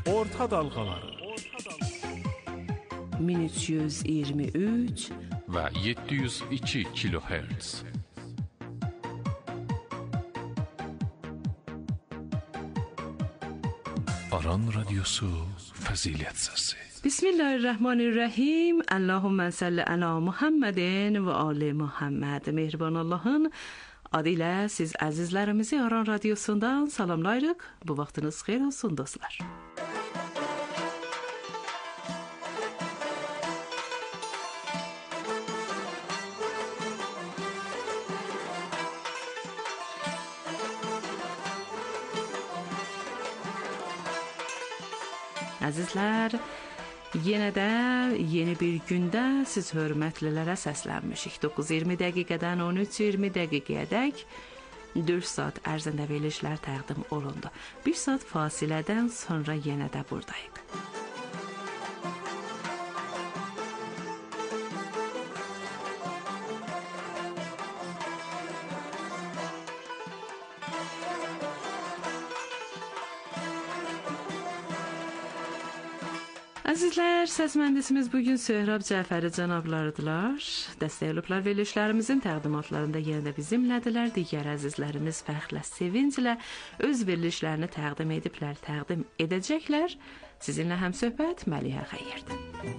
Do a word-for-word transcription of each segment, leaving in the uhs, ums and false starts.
Orta dalğaları min üç yüz iyirmi üç və yeddi yüz iki kilohertz. Aran Radyosu Fəzilət Səsi. Bismillahirrahmanirrahim. Allahümme salli ala Muhammedin ve ali Muhammed. Mehriban Allah'ın adıyla siz azizlerimizi Aran Radyosu'ndan salamlayırıq. Bu vaxtınız xeyir olsun dostlar. Əzizlər, yenə də yeni bir gündə siz hörmətlilərə səslənmişik. doqquz iyirmi dəqiqədən on üç iyirmi dəqiqəyədək dörd saat ərzində verilişlər təqdim olundu. bir saat fasilədən sonra yenə də buradayıq. Əzizlər, səs mühəndisimiz bugün Söhrab Cəfəri cənablarıdırlar. Dəstək olublar verilişlərimizin təqdimatlarında yenə də bizimlədilər. Digər əzizlərimiz fəxrlə, sevinclə öz verilişlərini təqdim ediblər, təqdim edəcəklər. Sizinlə həmsöhbət Məlihə Xəyyirdir.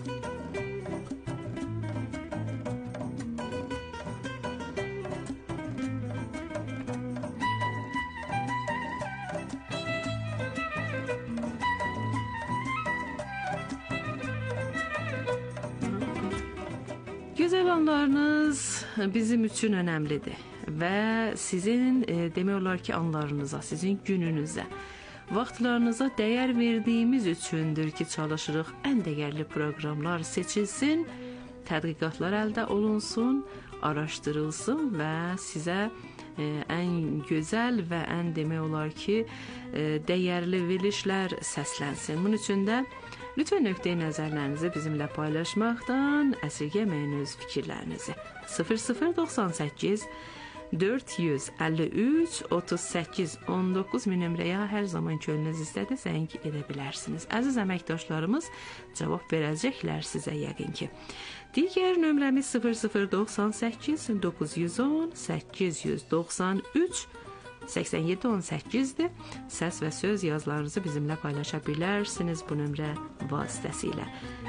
Gözəl anlarınız bizim üçün önəmlidir və sizin e, demək olar ki anlarınıza, sizin gününüzə, vaxtlarınıza dəyər verdiyimiz üçündür ki çalışırıq ən dəyərli proqramlar seçilsin, tədqiqatlar əldə olunsun, araşdırılsın və sizə e, ən gözəl və ən demək olar ki e, dəyərli verilişlər səslənsin. Bunun üçün də lütfən nöqteyi nəzərlərinizi bizimlə paylaşmaqdan əsirgəməyin öz fikirlərinizi. sıfır sıfır doxsan səkkiz dörd yüz əlli üç otuz səkkiz on doqquz nömrəyə hər zaman könlünüz istədi zəng edə bilərsiniz. Əziz əməkdaşlarımız cavab verəcəklər sizə yəqin ki. Digər nömrəmiz sıfır sıfır doxsan səkkiz doqquz yüz on səkkiz yüz doxsan üç səksən yeddi on səkkizdir. Səs və söz yazılarınızı bizimlə paylaşa bilərsiniz bu nömrə vasitəsilə.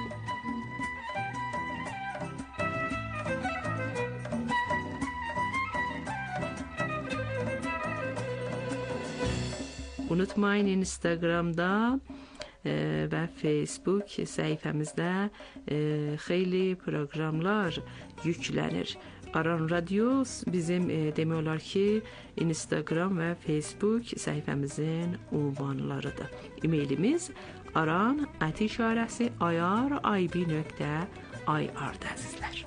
Unutmayın Instagramda e, və Facebook səhifəmizdə e, xeyli proqramlar yüklənir. Aran Radyo bizim e, demək olar ki Instagram və Facebook səhifəmizin ünvanlarıdır. E-mailimiz aran at işarəsi irib nöqtə ir-dir əzizlər.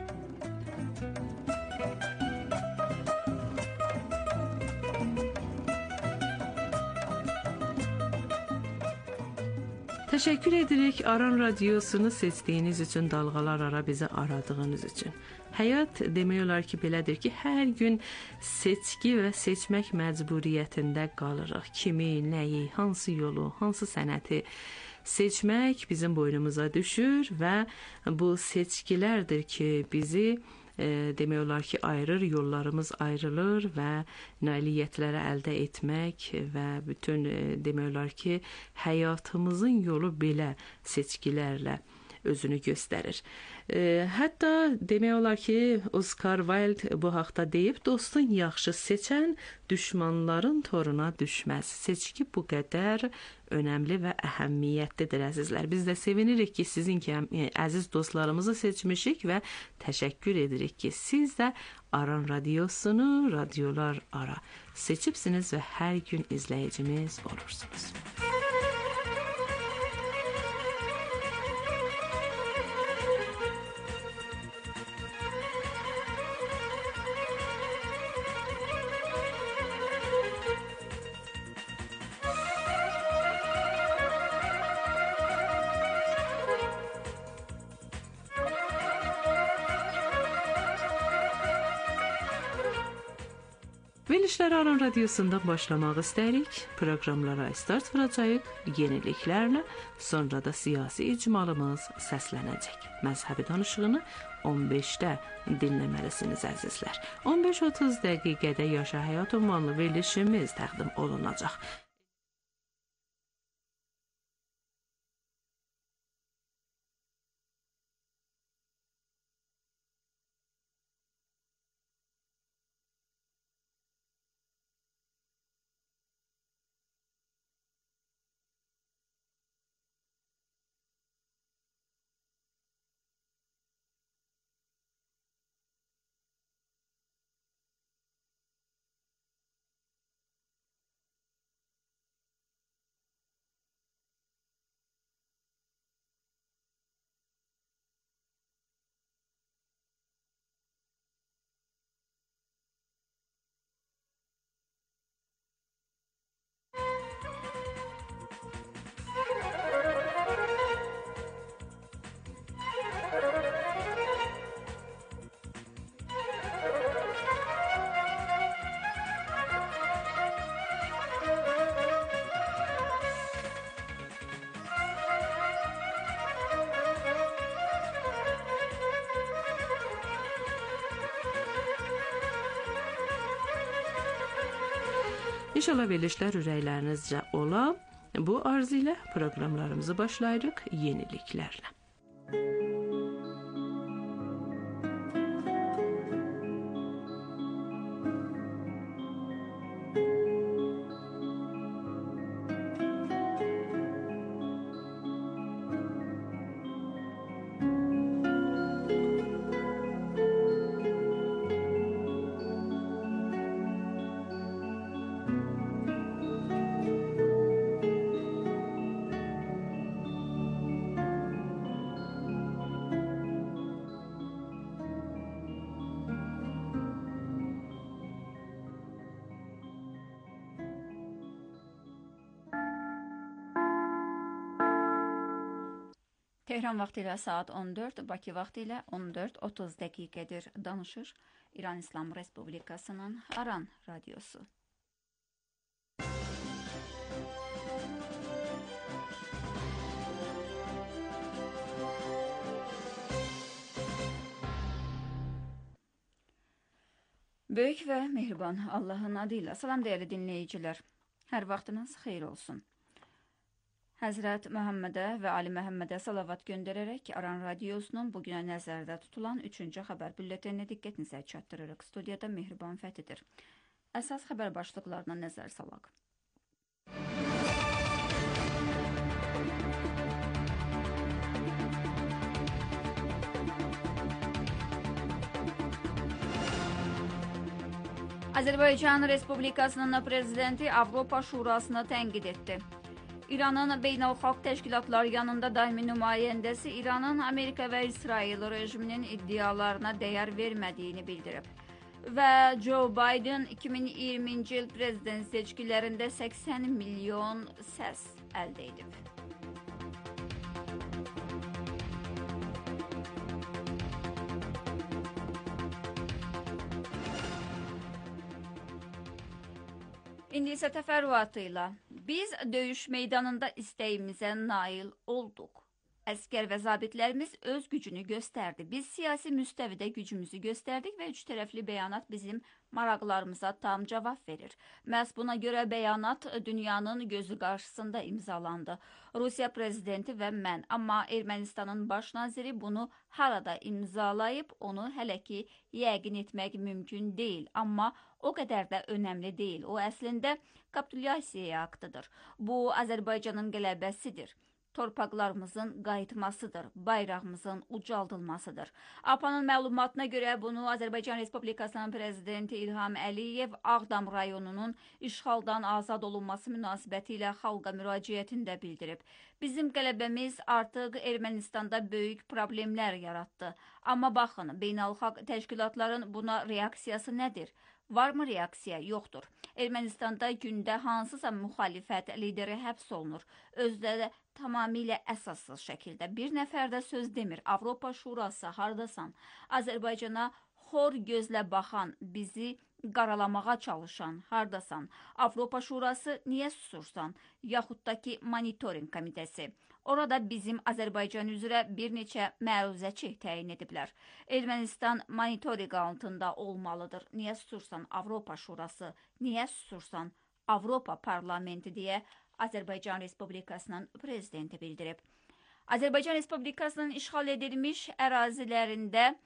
Təşəkkür edirik Aran Radyosunu seçdiyiniz üçün, dalğalar ara bizi aradığınız üçün. Həyat demək olar ki belədir ki, hər gün seçki və seçmək məcburiyyətində qalırıq. Kimi, nəyi, hansı yolu, hansı sənəti seçmək bizim boynumuza düşür və bu seçkilərdir ki bizi E, demək olar ki ayrır, yollarımız ayrılır və nailiyyətləri əldə etmək və bütün e, demək olar ki həyatımızın yolu belə seçkilərlə özünü göstərir. E, hətta demək olar ki Oscar Wilde bu haqda deyib, dostun yaxşı seçən düşmanların toruna düşməz. Seçki bu qədər önəmli və əhəmiyyətlidir əzizlər. Biz də sevinirik ki sizin ki əziz dostlarımızı seçmişik və təşəkkür edirik ki siz də Aran Radyosunu radiolar ara seçibsiniz və hər gün izləyicimiz olursunuz. Verilişləri Aran Radiosundan başlamaq istəyirik. Proqramlara start vuracağıq yeniliklərlə, sonra da siyasi icmalımız səslənəcək. Məzhəbi danışığını on beşdə dinləməlisiniz əzizlər. on beş otuz dəqiqədə Yaşa Həyat ünvanlı verilişimiz təqdim olunacaq. İnşallah verilişlər ürəklərinizcə ola. Bu arzu ilə proqramlarımızı başlayırıq yeniliklərlə. Tehran vaxtı ilə saat on dörd, Bakı vaxtı ilə on dörd otuz dəqiqədir. Danışır İran İslam Respublikasının Aran Radiosu. Böyük və mehriban Allahın adıyla salam dəyərli dinləyicilər. Hər vaxtınız xeyir olsun. Həzrət Məhəmmədə və Ali Məhəmmədə salavat göndərərək Aran Radiosunun bugünə nəzərdə tutulan üçüncü xəbər bülletenini diqqətinizə çatdırırıq. Studiyada Mehriban Fəthidir. Əsas xəbər başlıqlarına nəzər salaq. Azərbaycan Respublikasının prezidenti Avropa Şurasını tənqid etdi. İranın beynəlxalq təşkilatlar yanında daimi nümayəndəsi İranın Amerika və İsrail rejiminin iddialarına dəyər vermədiyini bildirib. Və Joe Biden iki min iyirminci il prezident seçkilərində səksən milyon səs əldə edib. İndi isə təfərrüatıyla biz döyüş meydanında istəyimizə nail olduq. Əskər və zabitlərimiz öz gücünü göstərdi. Biz siyasi müstəvidə gücümüzü göstərdik və üç tərəfli bəyanat bizim maraqlarımıza tam cavab verir. Məhz buna görə bəyanat dünyanın gözü qarşısında imzalandı. Rusiya prezidenti və mən. Amma Ermənistanın baş naziri bunu harada imzalayıb, onu hələ ki yəqin etmək mümkün deyil. Amma o qədər də önəmli deyil. O əslində kapitulyasiya aktıdır. Bu Azərbaycanın qələbəsidir. Torpaqlarımızın qayıtmasıdır, bayrağımızın ucaldılmasıdır. A P A-nın məlumatına görə bunu Azərbaycan Respublikasının prezidenti İlham Əliyev Ağdam rayonunun işğaldan azad olunması münasibəti ilə xalqa müraciətində bildirib. Bizim qələbəmiz artıq Ermənistanda böyük problemlər yaratdı. Amma baxın, beynəlxalq təşkilatların buna reaksiyası nədir? Varmı reaksiya? Yoxdur. Ermənistanda gündə hansısa müxalifət lideri həbs olunur. Özdə də tamamilə əsassız şəkildə. Bir nəfər də söz demir. Avropa Şurası hardasan? Azərbaycana xor gözlə baxan, bizi qaralamağa çalışan, hardasan, Avropa Şurası niyə susursan, yaxud da ki monitoring komitəsi. Orada bizim Azərbaycan üzrə bir neçə məruzəçi təyin ediblər. Ermənistan monitoring altında olmalıdır. Niyə susursan Avropa Şurası, niyə susursan Avropa Parlamenti deyə Azərbaycan Respublikasının prezidenti bildirib. Azərbaycan Respublikasının işğal edilmiş ərazilərində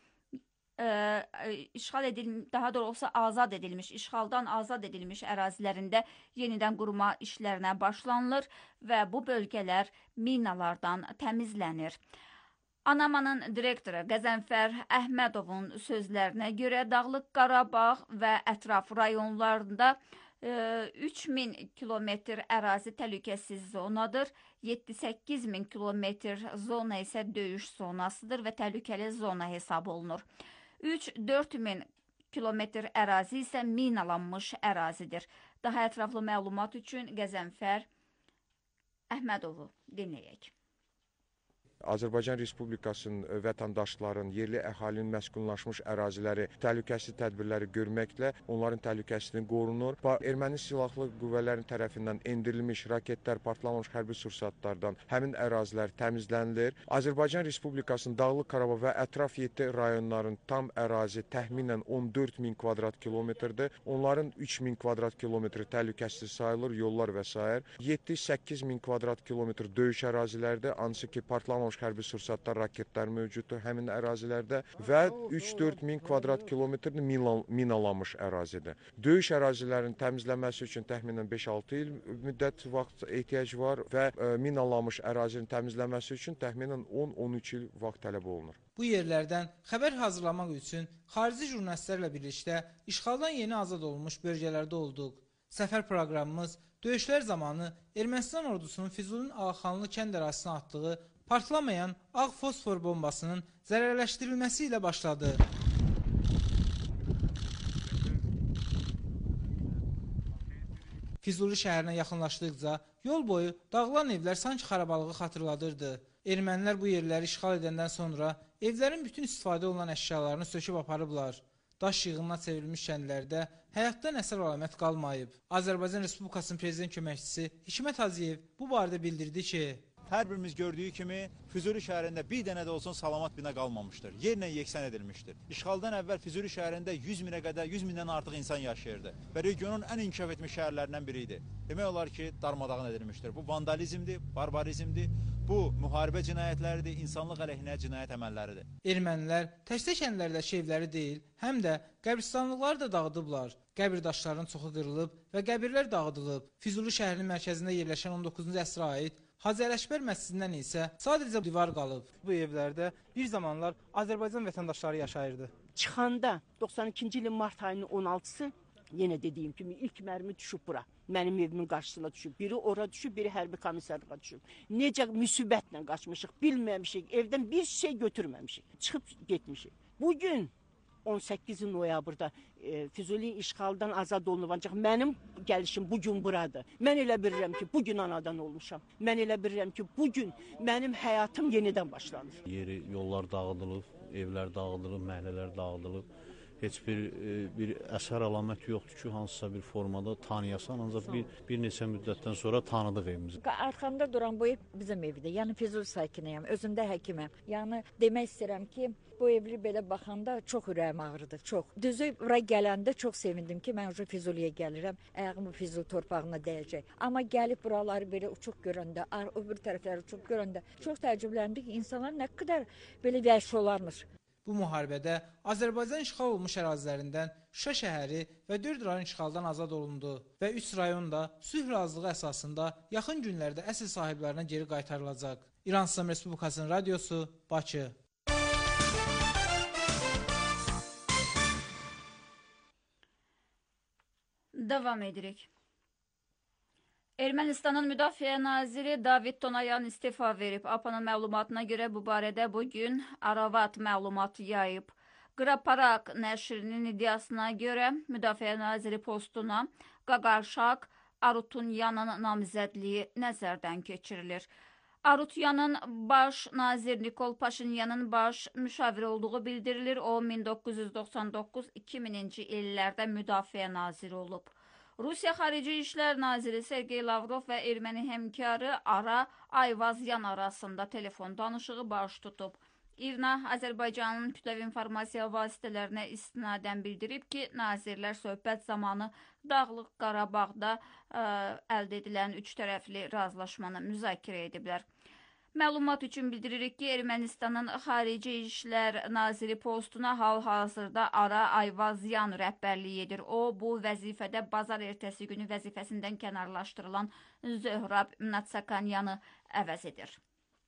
e, işğal edilmiş, daha doğrusu azad edilmiş, işğaldan azad edilmiş ərazilərində yenidən qurma işlərinə başlanılır və bu bölgələr minalardan təmizlənir. ANAMAnın direktoru Qəzənfər Əhmədovun sözlərinə görə Dağlıq Qarabağ və ətraf rayonlarında üç min kilometr ərazi təhlükəsiz zonadır, yeddi səkkiz min kilometr zona isə döyüş zonasıdır və təhlükəli zona hesab olunur. üç dörd min kilometr ərazi isə minalanmış ərazidir. Daha ətraflı məlumat üçün Qəzənfər Əhmədovu dinləyək. Azərbaycan Respublikasının vətəndaşların, yerli əhalinin məskunlaşmış əraziləri təhlükəsizlik tədbirləri görməklə onların təhlükəsizliyi qorunur. Erməni silahlı qüvvələrin tərəfindən endirilmiş raketlər, partlamış hərbi sursatlardan həmin ərazilər təmizlənilir. Azərbaycan Respublikasının Dağlıq Qarabağ və ətraf yeddi rayonların tam ərazi təxminən on dörd min kvadrat kilometrdir. Onların üç min kvadrat kilometri təhlükəsiz sayılır, yollar və s. yeddi səkkiz min kvadrat kilometr döyüş ərazilərdir, hansı ki partlamış hərbi sursatlar, raketlər mövcuddur həmin ərazilərdə və üç dörd min kvadrat kilometr minalanmış ərazidir. Döyüş ərazilərinin təmizlənməsi üçün təxminən beş altı il müddət vaxt ehtiyac var və minalanmış ərazinin təmizlənməsi üçün təxminən on on üç il vaxt tələb olunur. Bu yerlərdən xəbər hazırlamaq üçün xarici jurnalistlərlə birlikdə işğaldan yeni azad olmuş bölgələrdə olduq. Səfər proqramımız döyüşlər zamanı Ermənistan ordusunun Füzulinin Ağaxanlı kənd ərazisinə atdığı partlamayan ağ fosfor bombasının zərərləşdirilməsi ilə başladı. Füzuli şəhərinə yaxınlaşdıqca yol boyu dağılan evlər sanki xarabalığı xatırladırdı. Ermənilər bu yerləri işğal edəndən sonra evlərin bütün istifadə olunan əşyalarını söküb aparıblar. Daş yığınına çevrilmiş kəndlərdə həyatdan əsər əlamət qalmayıb. Azərbaycan Respublikasının prezident köməkçisi Hikmət Hacıyev bu barədə bildirdi ki, hər birimiz gördüyü kimi Füzuli şəhərində bir dənə də olsun salamat bina qalmamışdır. Yerlə yeksən edilmişdir. İşğaldan əvvəl Füzuli şəhərində yüz minə qədər, yüz mindən artıq insan yaşayırdı və regionun ən inkişaf etmiş şəhərlərindən biri idi. Demək olar ki, darmadağın edilmişdir. Bu vandalizmdir, barbarizmdir, bu müharibə cinayətləridir, insanlıq əleyhinə cinayət əməlləridir. Ermənilər təkcə kəndlərdəki evləri deyil, həm də qəbristanlıqları da dağıdıblar. Qəbir daşlarının çoxu qırılıb və qəbirlər dağıdılıb. Füzuli şəhərinin mərkəzində yerləşən on doqquzuncu əsrə aid Hacı Ələşbər məscidindən isə sadəcə divar qalıb. Bu evlərdə bir zamanlar Azərbaycan vətəndaşları yaşayırdı. Çıxanda doxsan ikinci ilin mart ayının on altısı yenə dediyim kimi ilk mərmi düşüb bura. Mənim evimin qarşısına düşüb. Biri ora düşüb, biri hərbi komissarlığa düşüb. Necə müsibətlə qaçmışıq, bilməmişik, evdən bir şey götürməmişik. Çıxıb getmişik. Bugün on səkkizi noyabrda e, Füzuli işğaldan azad olunub, ancaq mənim gəlişim bugün buradır. Mən elə bilirəm ki, bugün anadan olmuşam. Mən elə bilirəm ki, bugün mənim həyatım yenidən başlanır. Yeri, yollar dağıdılıb, evlər dağıdılıb, məhəllələr dağıdılıb. Heç bir e, bir əsər əlamət yoxdur ki, hansısa bir formada tanıyasan, ancaq bir, bir neçə müddətdən sonra tanıdıq evimizi. Arxamda duran bu ev bizim evdir. Yəni Füzuli sakiniyəm, özümdə həkiməm. Yəni demək istəyirəm ki, bu evli belə baxanda çox ürəyim ağrıdı, çox. Düzü bura gələndə çox sevindim ki, mən Füzuliyə gəlirəm, ayağımı Füzuli torpağına dəyəcək. Amma gəlib buraları belə uçuq görəndə, öbür tərəfləri uçuq görəndə çox təəccübləndim ki, insanlar nə qədər belə vəhşi olarmış. Bu müharibədə Azərbaycan işğal olmuş ərazilərindən Şuşa şəhəri və dörd rayon işğaldan azad olundu və üç rayon da sülh razılığı əsasında yaxın günlərdə əsl sahiblərinə geri qaytarılacaq. İran İslam Respublikasının radiosu, Bakı. Davam edirik. Ermənistanın Müdafiə naziri David Tonayan istifa verib. A P A-nın məlumatına görə bu barədə bugün Aravat məlumat yayıb. Qraparak nəşrinin iddiasına görə Müdafiə naziri postuna Qaqarşaq Arutunyanın namizədliyi nəzərdən keçirilir. Arutyanın baş nazir Nikol Paşinyanın baş müşavir olduğu bildirilir. O min doqquz yüz doxsan doqquz iki minci illərdə müdafiə naziri olub. Rusiya Xarici İşlər Naziri Sergey Lavrov və erməni həmkarı Ara Ayvazyan arasında telefon danışığı baş tutub. İRNA Azərbaycanın kütləvi informasiya vasitələrinə istinadən bildirib ki, nazirlər söhbət zamanı Dağlıq Qarabağda ə, əldə edilən üç tərəfli razılaşmanı müzakirə ediblər. Məlumat üçün bildiririk ki, Ermənistanın Xarici İşlər Naziri postuna hal-hazırda Ara Ayvazyan rəhbərlik edir. O, bu vəzifədə bazar ertəsi günü vəzifəsindən kənarlaşdırılan Zöhrab Natsakanyanı əvəz edir.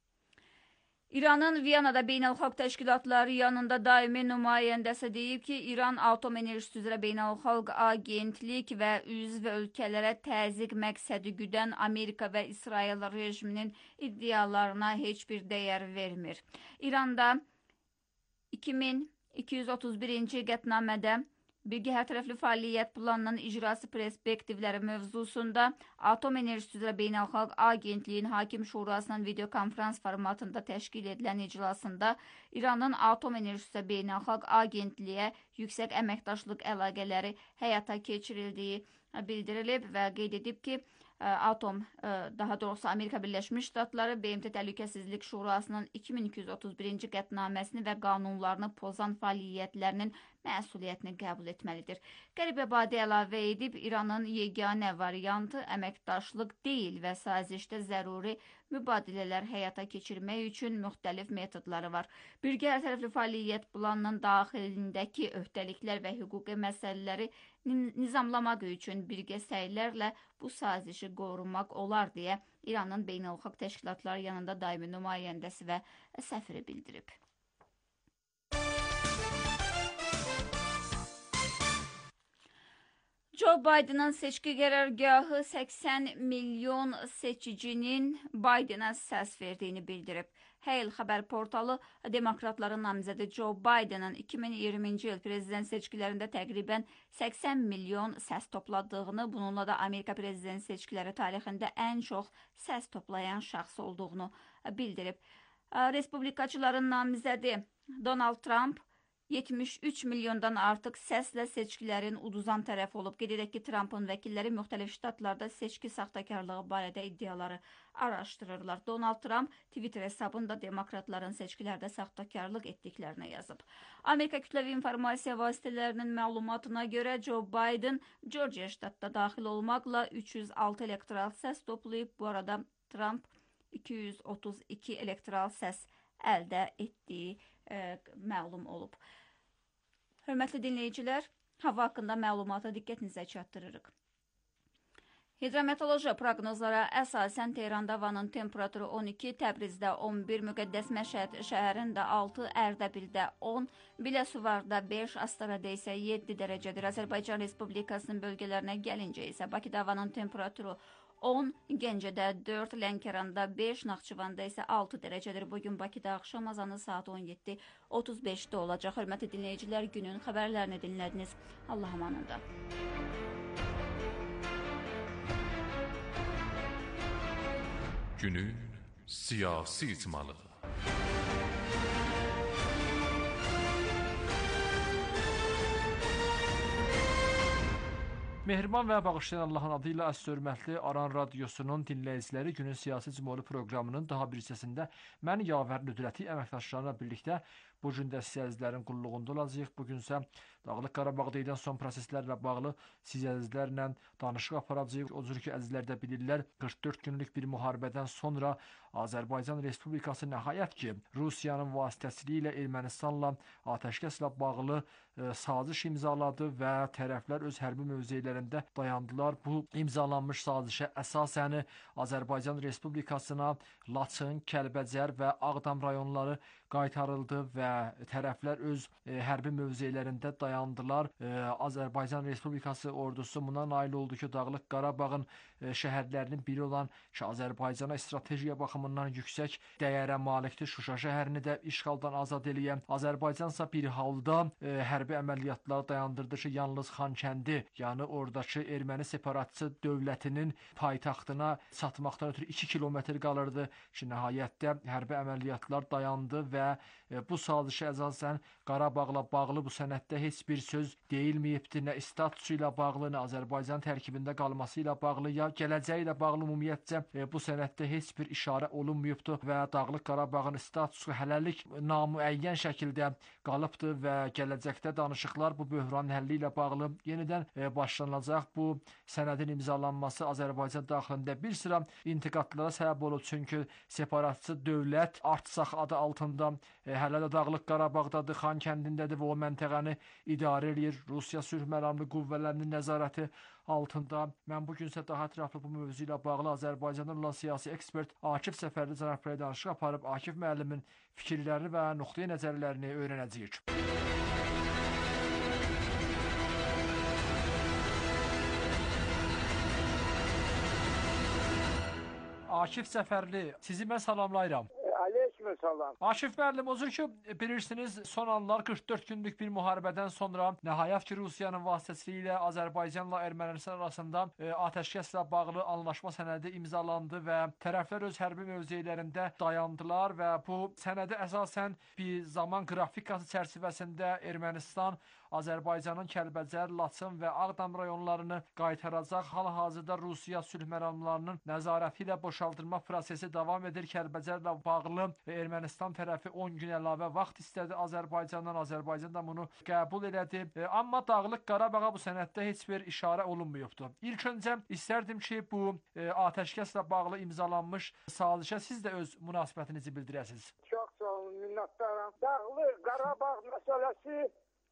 İranın Viyanada beynəlxalq təşkilatları yanında daimi nümayəndəsi deyib ki, İran Atom Enerjisi üzrə Beynəlxalq Agentlik və üzv ölkələrə təzyiq məqsədi güdən Amerika və İsrail rejiminin iddialarına heç bir dəyər vermir. İranda iki min iki yüz otuz birinci qətnamədə Birgə hərtərəfli fəaliyyət planının icrası perspektivləri mövzusunda Atom Enerjisi üzrə Beynəlxalq Agentliyin Hakim Şurasının videokonferans formatında təşkil edilən iclasında İranın Atom Enerjisi üzrə Beynəlxalq Agentliyə yüksək əməkdaşlıq əlaqələri həyata keçirildiyi bildirilib və qeyd edib ki, Atom, daha doğrusu Amerika Birləşmiş Ştatları B M T Təhlükəsizlik Şurasının iki min iki yüz otuz birinci qətnaməsini və qanunlarını pozan fəaliyyətlərinin məsuliyyətini qəbul etməlidir. Qəribabadi əlavə edib, İranın yeganə variantı əməkdaşlıq deyil və sazişdə zəruri mübadilələr həyata keçirmək üçün müxtəlif metodları var. Birgə hərtərəfli fəaliyyət planının daxilindəki öhdəliklər və hüquqi məsələləri nizamlamaq üçün birgə səylərlə bu sazişi qorumaq olar deyə İranın beynəlxalq təşkilatları yanında daimi nümayəndəsi və səfiri bildirib. Joe Biden'ın seçki qərargahı səksən milyon seçicinin Biden'a səs verdiyini bildirib. Hale xəbər portalı demokratların namizədi Joe Biden'ın iki min iyirminci il prezident seçkilərində təqribən səksən milyon səs topladığını, bununla da Amerika prezident seçkiləri tarixində ən çox səs toplayan şəxs olduğunu bildirib. Respublikaçıların namizədi Donald Trump yetmiş üç milyondan artıq səslə seçkilərin uduzan tərəfi olub. Qeyd edək ki, Trump'ın vəkilləri müxtəlif ştatlarda seçki saxtakarlığı barədə iddiaları araşdırırlar. Donald Trump Twitter hesabında demokratların seçkilərdə saxtakarlıq etdiklərini yazıb. Amerika kütləvi informasiya vasitələrinin məlumatına görə Joe Biden Georgia ştatda daxil olmaqla üç yüz altı elektoral səs toplayıb. Bu arada Trump iki yüz otuz iki elektoral səs əldə etdiyi e, məlum olub. Hörmətli dinləyicilər, hava haqqında məlumata diqqətinizə çatdırırıq. Hidrometeoroloji proqnozlara əsasən Tehranda havanın temperaturu on iki, Təbrizdə on bir, Müqəddəs Məşəd şəhərində altı, Ərdəbildə on, Biləsuvarda beş, Astarada isə yeddi dərəcədir. Azərbaycan Respublikasının bölgələrinə gəlincə isə Bakıda havanın temperaturu on, Gəncədə dörd, Lənkəranda beş, Naxçıvanda isə altı dərəcədir. Bugün Bakıda axşam azanı saat on yeddi otuz beşdə olacaq. Hörmətli dinləyicilər, günün xəbərlərini dinlədiniz. Allah amanında. Günün siyasi icmalı. Mehriban və bağışlayan Allahın adı ilə əs-hörmətli Aran Radiosunun dinləyiciləri günün siyasi icmalı proqramının daha bir hissəsində mən Yavər Nüdrəti əməkdaşlarına birlikdə bu gün də sizlərin qulluğunda olacağıq. Bugün isə Dağlıq Qarabağda edən son proseslərlə bağlı sizlərlə danışıq aparacağıq. O cür ki, əzizlər də bilirlər, qırx dörd günlük bir müharibədən sonra Azərbaycan Respublikası nəhayət ki, Rusiyanın vasitəsilə ilə Ermənistanla atəşkəslə bağlı e, saziş imzaladı və tərəflər öz hərbi mövzelərində dayandılar. Bu imzalanmış sazişə əsasən Azərbaycan Respublikasına Laçın, Kəlbəcər və Ağdam rayonları qaytarıldı və tərəflər öz e, hərbi mövzelərində dayandılar. E, Azərbaycan Respublikası ordusu buna nail oldu ki, Dağlıq Qarabağın şəhərlərinin biri olan ki, Azərbaycana stratejiya baxımından yüksək dəyərə malikdir. Şuşa şəhərini də işğaldan azad eləyən Azərbaycansa bir halda e, hərbi əməliyyatları dayandırdı ki, yalnız Xankəndi, yəni oradakı erməni separatçı dövlətinin paytaxtına çatmaqdan ötürü iki kilometr qalırdı ki, nəhayətdə hərbi əməliyyatlar dayandı və e, bu sazişə əsasən Qarabağla bağlı bu sənəddə heç bir söz deyilməyibdir. Nə statusu ilə bağlı, nə Azərbaycan tərkibində qalması ilə bağlı, ya gələcəyi ilə bağlı ümumiyyətcə e, bu sənəddə heç bir işarə olunmayıbdır və Dağlıq Qarabağın statusu hələlik namüəyyən şəkildə qalıbdır və gələcəkdə danışıqlar bu böhranın həlli ilə bağlı yenidən e, başlanılacaq. Bu sənədin imzalanması Azərbaycan daxilində bir sıra intiqadlara səbəb olub, çünki separatçı dövlət Artsaq adı altında e, hələ də Dağlıq Qarabağdadır, Xankəndindədir və o məntəqəni idarə edir. Rusiya sülh məramlı qüvvələrinin nəzarəti altında. Mən bugünsə daha ətraflı bu mövzu ilə bağlı Azərbaycandan olan siyasi ekspert Akif Səfərli cənab danışıq aparıb Akif müəllimin fikirlərini və nöqteyi nəzərlərini öyrənəcəyik. Akif Səfərli, sizi mən salamlayıram. Aleyküm salam. Akif müəllim, özür ki, bilirsiniz, son anlar qırx dörd günlük bir müharibədən sonra nəhayət ki, Rusiyanın vasitəsilə Azərbaycanla Ermənistan arasında e, atəşkəslə bağlı anlaşma sənədi imzalandı və tərəflər öz hərbi mövqelərində dayandılar və bu sənədi əsasən bir zaman qrafikası çərçivəsində Ermənistan Azərbaycanın Kəlbəcər, Laçın və Ağdam rayonlarını qaytaracaq. Hal-hazırda Rusiya sülh məramlarının nəzarəti ilə boşaldılma prosesi davam edir. Kəlbəcərlə bağlı Ermənistan tərəfi on gün əlavə vaxt istədi Azərbaycandan. Azərbaycan da bunu qəbul elədi. Amma Dağlıq Qarabağa bu sənəddə heç bir işarə olunmayıbdır. İlk öncə istərdim ki, bu atəşkəslə bağlı imzalanmış sazişə siz də öz münasibətinizi bildirəsiniz. Çox sağ olun, minnətdaram. Dağlıq Qarabağ məsələsi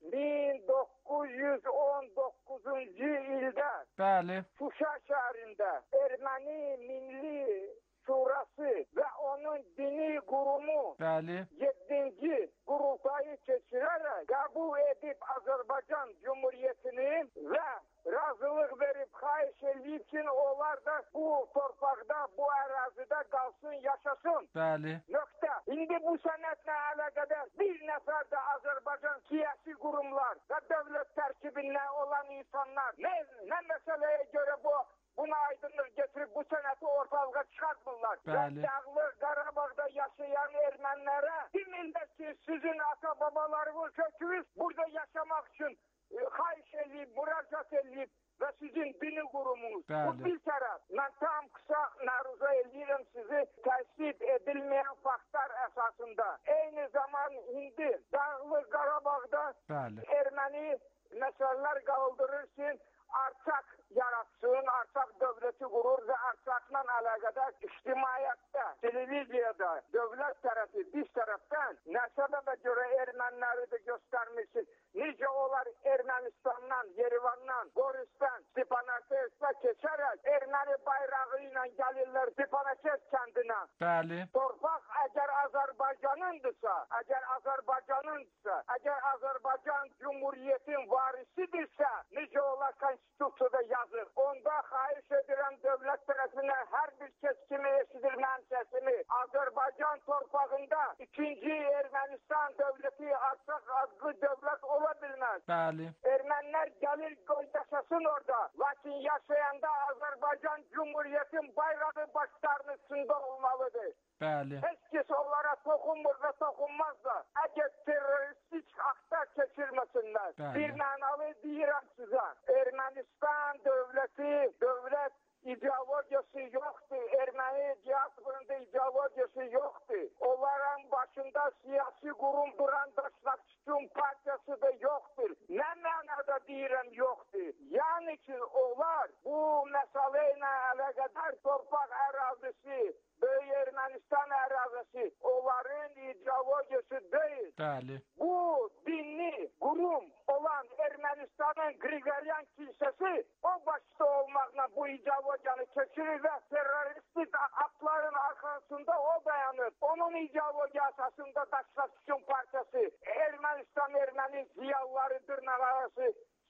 min doqquz yüz on doqquzuncu ildə Bəli. Şuşa şəhərində Erməni Milli Şurası və onun dini qurumu Bəli. yeddinci qurultayı keçirərək qəbul edib Azərbaycan Cumhuriyyətini və razılıq verib, xahiş edib ki, onlar da bu torpaqda, bu ərazidə qalsın, yaşasın. Bəli. Nöqtə. İndi bu sənədlə əlaqədar bir nəfər də Azərbaycan siyasi qurumlar və dövlət tərkibindən olan insanlar nə, nə məsələyə görə bu buna aydınlıq getirib bu sənəti ortalığa çıxartmırlar. Bəli. Və Dağlıq Qarabağda yaşayan ermənilərə demində ki, sizin ata-babalarınız, kökünüz burada yaşamaq üçün e, xahiş edib, müraciət edib və sizin dini qurumunuz. Bəli. Bu bir tərəf. Mən tam qısa məruzə edirəm sizi təsdiq edilməyən faktlar əsasında. Eyni zaman indi Dağlıq Qarabağda Bəli. erməni məsələlər qaldırırsın, Artsaq yaratsın, Artsaq dövləti qurur və Artsaqla əlaqədar ictimaiyyətdə, televiziyada, dövlət tərəfi, biz tərəfdən nə səbəbə görə erməniləri də göstərmişsin. Necə onlar Ermənistandan, Yerivandan, Qoristan, Stepanakert keçərək erməni bayrağı ilə gəlirlər Stepanakert kəndinə. Bəli. Torpaq əgər Azərbaycanındısa, əgər Azərbaycanındısa, əgər Azərbaycan Cumhuriyyətin varisidirsə, necə onlar konstitusiyada yazır. Onda xahiş edirəm dövlət tərəfindən hər bir kəs kimi eşidir mənim səsimi. Azərbaycan torpağında ikinci Ermənistan dövləti, Artsaq adlı dövlət ola bilməz. Bəli. Ermənilər gəlir yaşasın orada. Lakin yaşayanda Azərbaycan Cumhuriyyətin bayrağı başlarının üstündə olmalıdır. Bəli. Heç kəs onlara toxunmur və toxunmaz da. Əgər terroristik aktlar keçirməsinlər. Bəli. Bir mənalı deyirəm sizə. Ermənistan dövləti, dövlət ideologiyası yoxdur. Erməni diasporunda ideologiyası yoxdur. Onların başında siyasi qurum duran Daşnaqçı partiyası da yoxdur. Nə mənada deyirəm yoxdur. Yəni ki, onlar bu məsələ ilə əlaqədar torpaq ərazisi, Böyük Ermənistan ərazisi onların ideologiyası deyil. Bəli. Bu dini qurum olan Ermənistanın Qriqoryan kilsəsi o başda olmaqla bu ideologiyanı keçirir və terroristik aktların arxasında o dayanır. Onun ideologiya əsasında Daşnaqçı partiyası, Ermənistan erməni ziyalıları dırnaqarası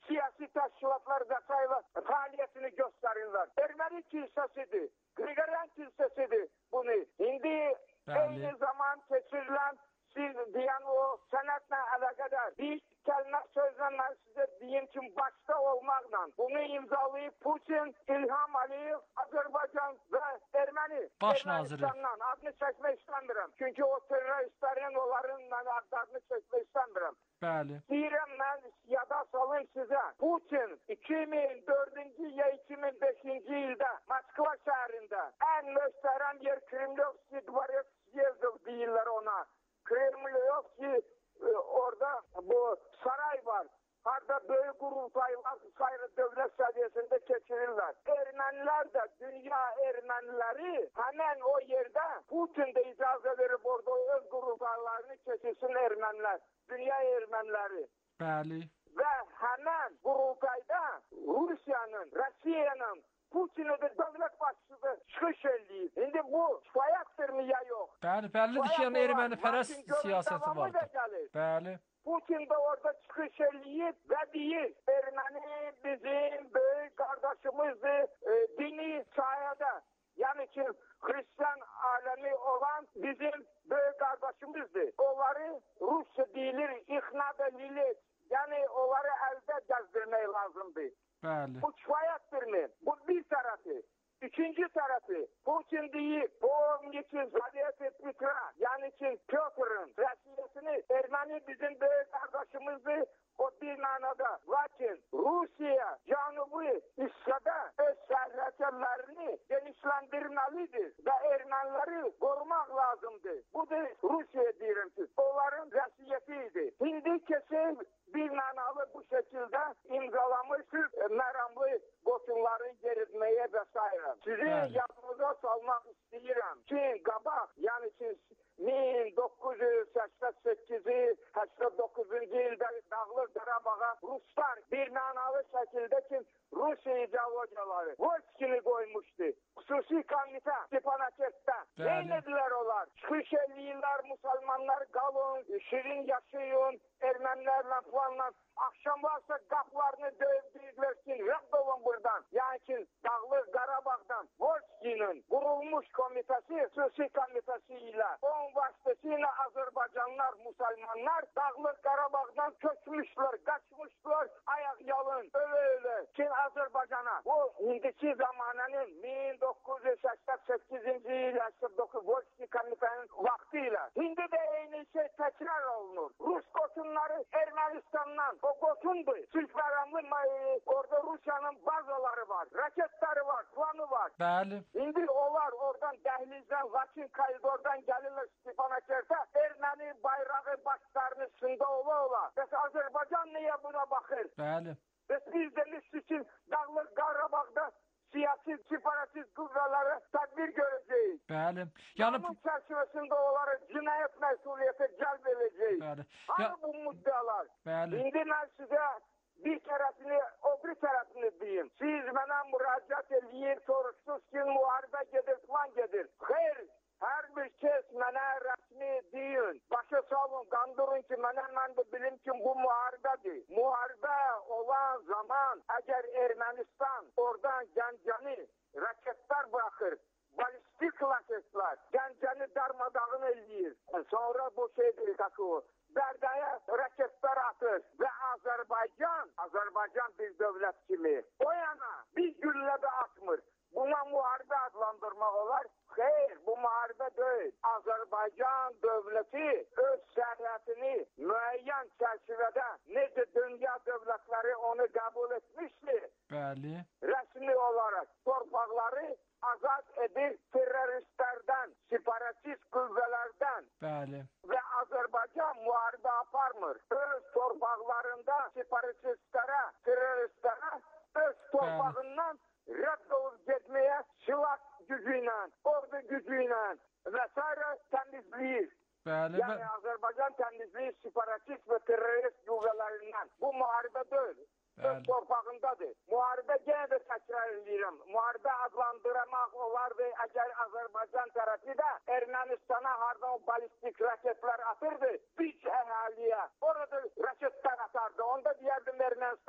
siyasi təşkilatlar və sayılar fəaliyyətini göstərirlər. Erməni kilsəsidir, Qriqoryan kilsəsidir bunu. İndi eyni zaman keçirilən siz deyən o sənətlə əlaqədar bir kəlmə sözlə mən sizə deyim ki, başda olmaqla bunu imzalayıb Putin, İlham Əliyev, Azərbaycan və Erməni Baş naziri. Adını çəkmək istəmirəm. Çünki o teröristlərin onların mən adlarını çəkmək istəmirəm. Bəli. Deyirəm mən yada salım sizə. Putin iki min dördüncü ya iki min beşinci ildə Moskva şəhərində ən möhtərəm yer Kremlyovski dvorets Yezdov deyirlər ona. Kremlyovski orada bu saray var. Harada böyük qurultaylar sayılı dövlət səviyyəsində keçirirlər. Ermənilər də, dünya erməniləri həmən o yerdə Putin də icazə verib orada öz qurultaylarını keçirsin ermənilər. Dünya erməniləri. Bəli. Və həmən qurultayda Rusiyanın, Rusiyanın Putin'e de devlet başçısı çıxış eləyir. İndi bu kifayətdirmi ya yox? Bəli, bəllidir ki, yəni erməni pərəst siyasəti vardır. Bəli. Putin de orada çıxış eləyir və deyir, erməni bizim böyük qardaşımızdır, e, dini sayədə. Yəni ki, Hristiyan aləmi olan bizim böyük qardaşımızdır. Onları Rusça deyilir, ixnad edilir. Yəni onları əldə gəzdirmək lazımdır. Bəli. Bu kifayətdirmi? Bu bir tərəfi. İkinci tərəfi, Putin deyib, Pomniki Zaveti Petra, yəni ki, Pyotr'un rəsmiyyətini erməni bizim böyük qardaşımızdır, o bir mənada. Lakin Rusiya Cənubi İsrədə öz sərhədlərini genişləndirməlidir və erməniləri qorumaq lazımdır. Bu da Rusiya deyirəm ki, onların rəsmiyyəti idi. İndi keçək bir mənalı bu şəkildə imzalamış məramlı qoşunları yeritməyə və s. Sizin yadınıza salmaq istəyirəm ki, qabaq, yəni ki, min doqquz yüz səksən səkkizi səksən doqquzuncu ildə Dağlıq Qarabağa Ruslar bir mənalı şəkildə ki, Rusiya ideologiyaları Volskini qoymuşdu. Xüsusi komitə Stepanakert Neynədilər onlar? Çıxış eləyirlər, musalmanlar qalın, şirin yaşayın, ermənilərlə planla. Akşam varsa qapılarını döyüb deyirlər ki, rədd olun buradan. Yəni ki, Dağlıq Qarabağdan Volskinin qurulmuş komitəsi, xüsusi komitəsi ilə onun vasitəsilə Azərbaycanlar, musalmanlar Dağlıq Qarabağdan köçmüşlər, qaçmışlar, ayaq yalın, öyle-öyle ki, Azərbaycana. Bu, indiki zamanənin min doqquz yüz səksən səkkizinci il səksən doqquz Volski komitənin vaxtı ilə. İndi də eyni şey təkrar olunur. Rus qoşunları Ermənistandan o qoşundur. Sülhbəramlı orada Rusiyanın bazaları var, raketləri var, planı var. Bəli. İndi onlar oradan dəhlizdən, Laçin koridordan gəlirlər Stepanakertə, erməni bayrağı başlarının üstündə ola-ola. Bəs Azərbaycan niyə buna baxır? Bəli. Bəs biz demişdik ki, Dağlıq Qarabağda siyasi separatist qüvvələrə tədbir görəcəyik. Bəli. Yəni bunun çərçivəsində onları cinayət məsuliyyətə cəlb edəcəyik. Bəli. Hanı bu müddəalar? Bəli. İndi mən sizə bir tərəfini, o bir tərəfini deyim. Siz mənə müraciət eləyir, soruşsunuz ki, müharibə gedir, plan gedir. Xeyr, hər bir kəs mənə rəsmi deyin. Başa salın, qandırın ki, mənə mən də bilim ki, bu müharibədir. Müharibə olan zaman, əgər Ermənistan oradan Gəncəni raketlər buraxır, balistik raketlər Gəncəni darmadağın eləyir. Sonra bu şeydir, kakı Bərdəyə raketlər atır və Azərbaycan, Azərbaycan bir dövlət kimi o yana bir güllə də atmır. Buna müharibə adlandırmaq olar. Xeyr, bu müharibə deyil. Azərbaycan dövləti öz sərhədini müəyyən çərçivədə necə dünya dövlətləri onu qəbul etmişdir. Bəli. Rəsmi olaraq torpaqları azad edir teröristlərdən, separatist qüvvələrdən. Bəli. Və Azərbaycan müharibə aparmır. Öz torpaqlarında separatistlərə, teröristlərə öz torpağından rədd olub getməyə silah gücü ilə, ordu gücü ilə və s. təmizləyir. Bəli. Yəni Azərbaycan təmizləyir separatist və terörist qüvvələrindən. Bu müharibə deyil. Öz torpağındadır. Müharibə yenə də təkrar edirəm. Müharibə adlandırmaq olardı əgər Azərbaycan tərəfi də Ermənistana hardan o balistik raketlər atırdı, biz əhaliyə. Orada raketlər atardı. Onda deyərdim Ermənistan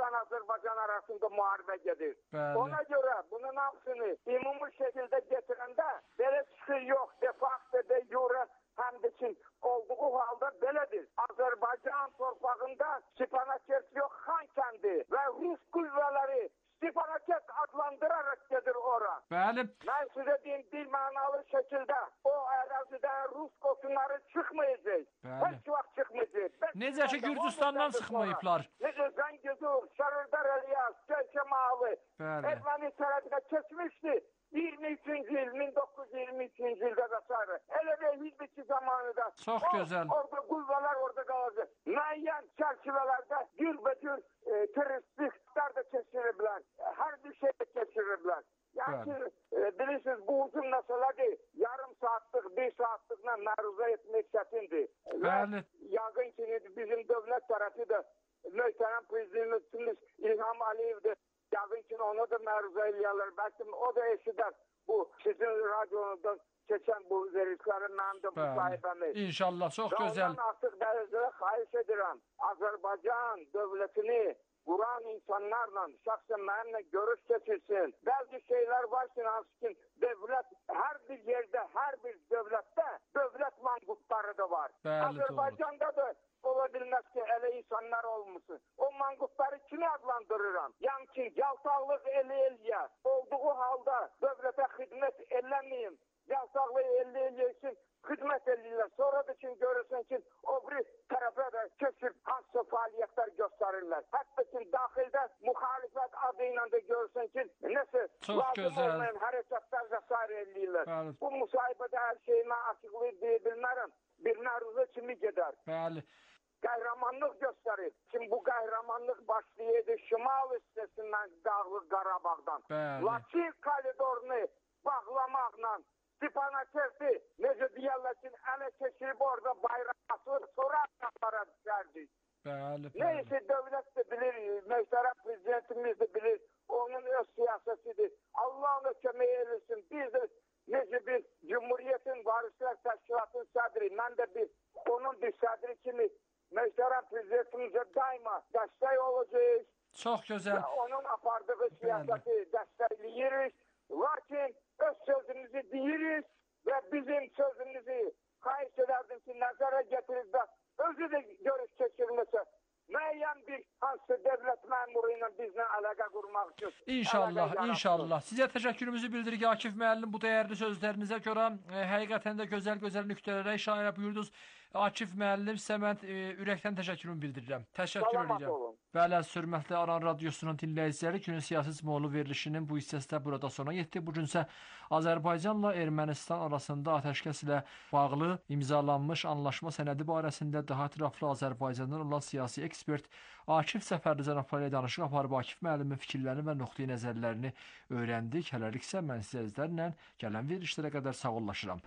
Azərbaycan arasında müharibə gedir. Bəli. Ona görə bunun hamısını ümumi şəkildə getirəndə belə çıxır yox, de facto de jure həm də ki olduğu halda belədir. Azərbaycan torpağında Stepanakert yox, Xankəndi və Rus qüvvələri Stepanakert adlandırarak gedir ora. Bəli. Mən sizə deyim, bir mənalı şəkildə o ərazidən Rus qoşunları çıxmayacaq. Bəli. Heç vaxt çıxmayacaq. Necə ki Gürcüstandan çıxmayıblar. Necə Zəngəzur, Şarırdar Əliyas, Gölkəmalı, Bəli. Erməni tərəfinə keçmişdi. iyirmi üçüncü il, min doqquz yüz iyirmi üçüncü ildə və s. Elə də Hizbiki zamanında. Çox o, gözəl. Orada qüvvələr orada qalacaq. Müəyyən çərçivələrdə gürbəcür e, teröristliklər də keçiriblər. Hər bir şey də keçiriblər. Yəni ki, e, bilirsiniz, bu uzun məsələdir. Yarım saatlıq, bir saatlıqla məruzə etmək çətindir. Bəli. Yaqın ki, bizim dövlət tərəfi də möhtərəm prezidentimiz İlham Əliyevdir. Yaqın ki, ona da məruzə eləyərlər. Bəlkə o da eşidər bu sizin radionuzda keçən bu verilişlərin mənim də müsahibəmi. İnşallah, çox gözəl. Ondan artıq dərəcədə xahiş edirəm. Azərbaycan dövlətini quran insanlarla, şəxsən mənimlə görüş keçirsin. Bəzi şeylər var ki, hansı ki, dövlət, hər bir yerdə, hər bir dövlətdə dövlət manqurtları da var. Bəli, Azərbaycanda da ola bilməz ki, elə insanlar olmuşsun. O manqurtları kimi adlandırıram? Yəni ki, yaltaqlıq elə-eləyə, olduğu halda dövlətə xidmət eləməyim, yaltaqlıq elə-eləyəsin, xidmət eləyirlər. Sonra da ki, görürsən ki, o bir tərəfə də keçib hansısa fəaliyyətlər göstərirlər. Hətta ki, daxildə müxalifət adı ilə də görürsən ki, nəsə lazım olmayan hərəkətlər və s. eləyirlər. Bu müsahibədə hər şeyini açıqlayıb deyə bilmərəm. Bir məruzə kimi gedər. Bəli. Qəhrəmanlıq göstərir. Şimdi bu qəhrəmanlıq başlayırdı Şimal hissəsindən Dağlıq Qarabağdan. Bəli. Laçin koridorunu bağlamaqla Stepanakerti necə deyərlər ki, ələ keçirib orada bayraq asılır, sonra atlara düşərdik. Bəli, bəli. Neyse dövlət də bilir, möhtərəm prezidentimiz də bilir, onun öz siyasətidir. Allah ona kömək eləsin. Biz də necə bir Cumhuriyyətin Varislər Təşkilatının sədri, mən də bir, onun bir sədri kimi möhtərəm prezidentimizə daima dəstək olacağız. Çox gözəl. Onun apardığı siyasəti dəstəkləyirik. Lakin öz sözümüzü deyirik və bizim sözümüzü xahiş edərdim ki, nəzərə getirib və özü də görüş keçirməsə, müəyyən bir hansı dövlət məmuru ilə bizlə əlaqə qurmaq üçün. İnşallah, inşallah. Sizə təşəkkürümüzü bildiririk Akif müəllim bu dəyərli sözlərinizə görə. E, həqiqətən də gözəl-gözəl nöqtələrə işarə buyurdunuz. Akif müəllim, sizə mən e, ürəkdən təşəkkürümü bildirirəm. Təşəkkür edirəm. Bəli, hörmətli Aran Radiosunun dinləyiciləri, günün siyasi cümləli verilişinin bu hissəsində burada sona yetdi. Bu gün isə Azərbaycanla Ermənistan arasında atəşkəs ilə bağlı imzalanmış anlaşma sənədi barəsində daha ətraflı Azərbaycandan olan siyasi ekspert Akif Səfərlizənov ilə danışıq aparıb Akif müəllimin fikirlərini və nöqteyi nəzərlərini öyrəndik. Hələlik isə mən sizlərlə gələn verilişlərə qədər sağollaşıram.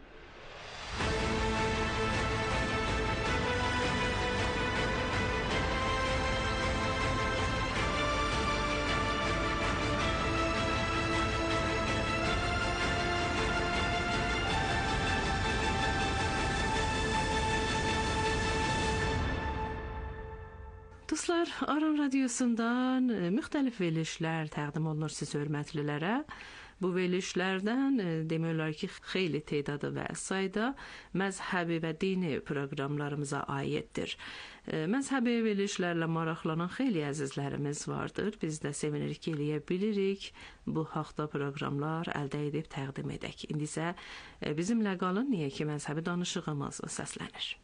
Dostlar, Aran Radiosundan müxtəlif verilişlər təqdim olunur siz hörmətlilərə. Bu verilişlərdən demək olar ki, xeyli tedadı və sayda məzhəbi və dini proqramlarımıza aiddir. Məzhəbi verilişlərlə maraqlanan xeyli əzizlərimiz vardır. Biz də sevinirik ki, eləyə bilirik. Bu haqda proqramlar əldə edib təqdim edək. İndi isə bizimlə qalın, niyə ki, məzhəbi danışığımız səslənir.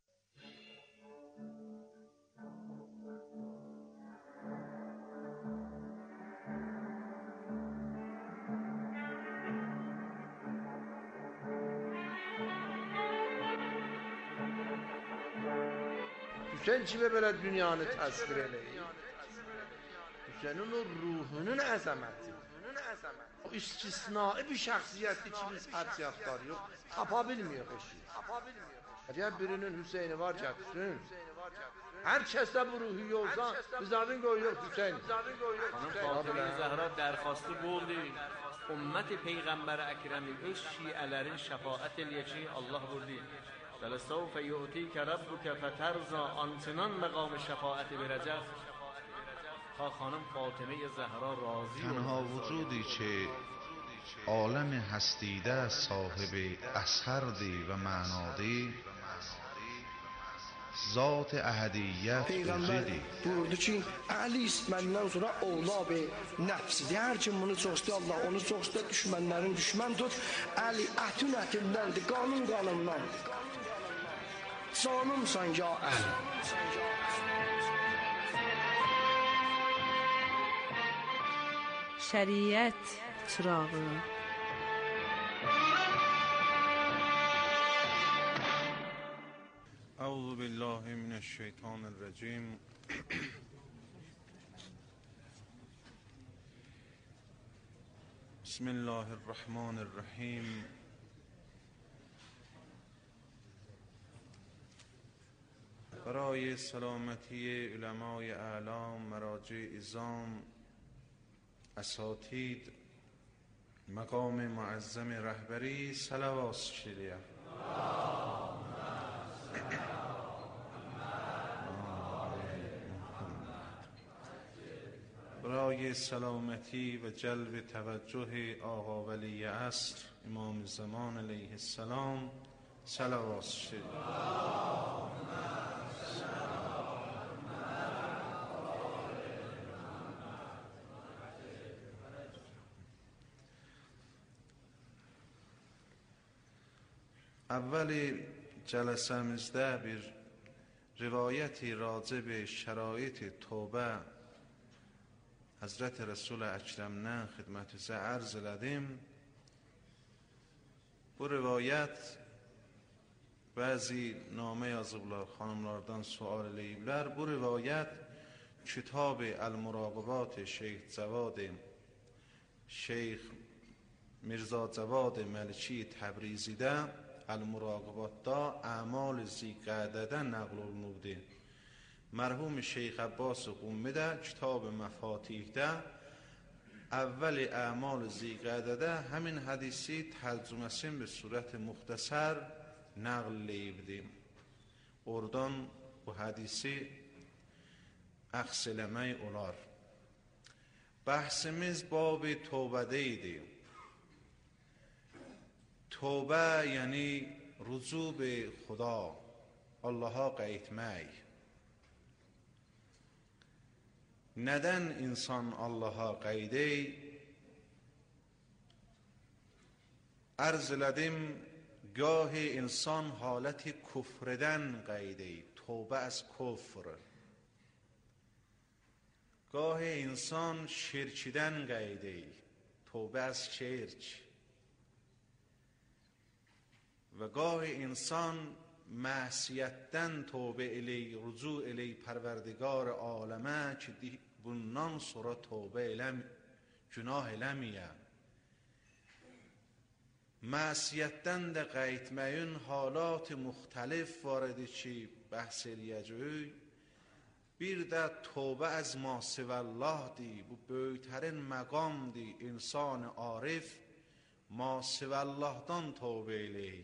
Hüseyin kimi belə dünyanı təsvir eləyir. Hüseynin o ruhunun əzəməti. O istisnai bir şəxsiyyətli ki, biz hədsiyatlar yox, tapa bilmiyor eşi. Əgər birinin Hüseyni var gətirsin, hər kəsdə bu ruhu yolsa, bizlərin qoyu yox Hüseyin. Xanım Fatıma Zəhra dərxastı bu oldu. Ümmət-i Peyğəmbər Əkrəmi öz şiələrin şəfaət eləyək ki, Allah vurdu. وَلَسَوْفَ يُؤْتِيكَ رَبُّكَ فَتَرْضَى Ançınan məqamı şəfaəti verəcək. تا خانم فاطمه زهرا راضی تنها وجودی که عالم هستیده صاحب اثردی و معنادی zat ehadiyyət Peyğəmbər buyurdu ki, Əli məndən sonra oğlabi nəfsidir. Hər kim bunu çox istəyir, Allah onu çox istəyir, düşmənlərin düşmən tut. Əli ətün ətimdəndir, qanun qanımdan. Canımsan ya Əli. Şəriət çırağı. اعوذ بالله من الشیطان الرجیم بسم الله الرحمن الرحیم برای سلامتی علمای اعلام، مراجع عظام، اساتید، مقام معظم رهبری صلوات شریعه. برای سلامتی و جلب توجه آقا ولی عصر امام زمان علیه السلام صلوات شریعه. اول جلسمizdə bir rivayəti راجع به شرایط توبه حضرت رسول اکرمdən xidmətinizə arz elədim. Bu rivayət bəzi namə yazıblar, xanımlardan sual eləyiblər. Bu rivayət kitab المراقبات şeyx Cavad şeyx Mirza Cavad Maliki Təbrizidə المراقباتda اعمال ذی‌قعدədən nəql olunubdur. مرحوم شیخ عباس قمی ده کتاب مفاتیح ده اول اعمال ذی‌قعده ده همین حدیثی ترجمه‌سین به صورت مختصر نقل لیبدیم. oradan bu hadisi əxs eləmək olar. Bəhsimiz bab-ı tövbədə idi. Tövbə yəni rücu be Xuda, Allaha qayıtmaq. Nədən insan Allaha qayıdır? Arz elədim, gahi insan haləti küfrdən qayıdır, tövbə az küfr. Gahi insan şirkdən qayıdır, tövbə az şirk. Və gahi insan معصیتdən tövbə eləyir, rücu eləyir pərverdigar aləmə ki, bundan sonra tövbə eləm, günah eləməyə. Məsiyətdən də qayıtməyin halat müxtəlif var idi ki, bəhs eləyəcəyik. Bir də tövbə az masivəllahdir, bu böyüklərin məqamdır, insan arif masivəllahdan tövbə eləyir.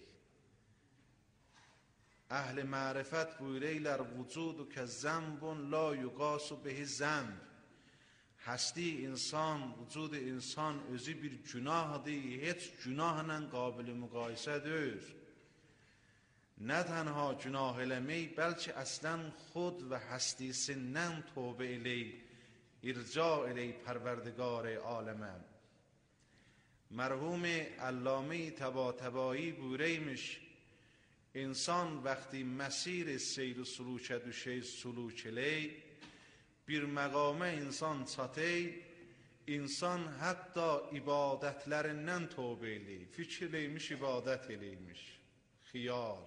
اهل معرفت بویریلر وجود که ذنب لا یقاس به ذنب. هستی انسان، وجود انسان özü bir günahdır, heç günahla qabil müqayisə deyil. Nə tənha günah eləmək, bəlkə əslən xud və həstisindən tövbə eləyib, irca eləyib pərverdigar aləmə. مرحوم علامه طباطبایی buyuraymış, İnsan vəqti məsir seyr-i sülükə düşey sülük eley, bir məqamə insan çatey, insan hətta ibadətlərindən tövbə eley, fikir eləymiş, ibadət eləymiş, xiyal.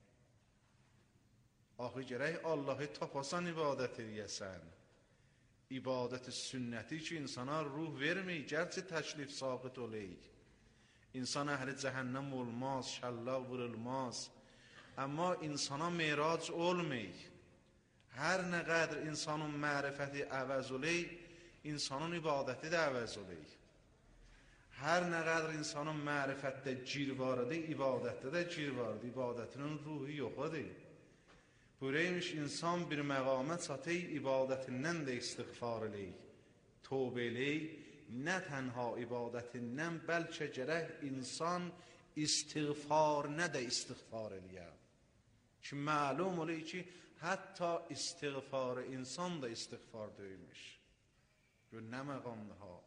Axı gərək Allahı tapasan ibadət eləyəsən. İbadət-i sünnəti ki, insana ruh vermey, gərçi təklif saqit oley. İnsan əhli cəhənnəm olmaz, şəllaq vurulmaz. Amma insana merac olmay. Hər nə qədər insanın mərifəti əvəz olay, insanın ibadəti də əvəz olay. Hər nə qədər insanın mərifətdə gir var idi, ibadətdə də gir var idi. İbadətinin ruhu yox idi. Buyuraymış insan bir məqamə çatey, ibadətindən də istiğfar eləyik, tövbə eləyik, nə tənha ibadətindən, bəlkə gərək insan istiğfarına da istiğfar eləyər. Ki məlum olur ki, hətta istiğfarı insan da istiğfar döyülmüş. Gör nə məqamdır ha.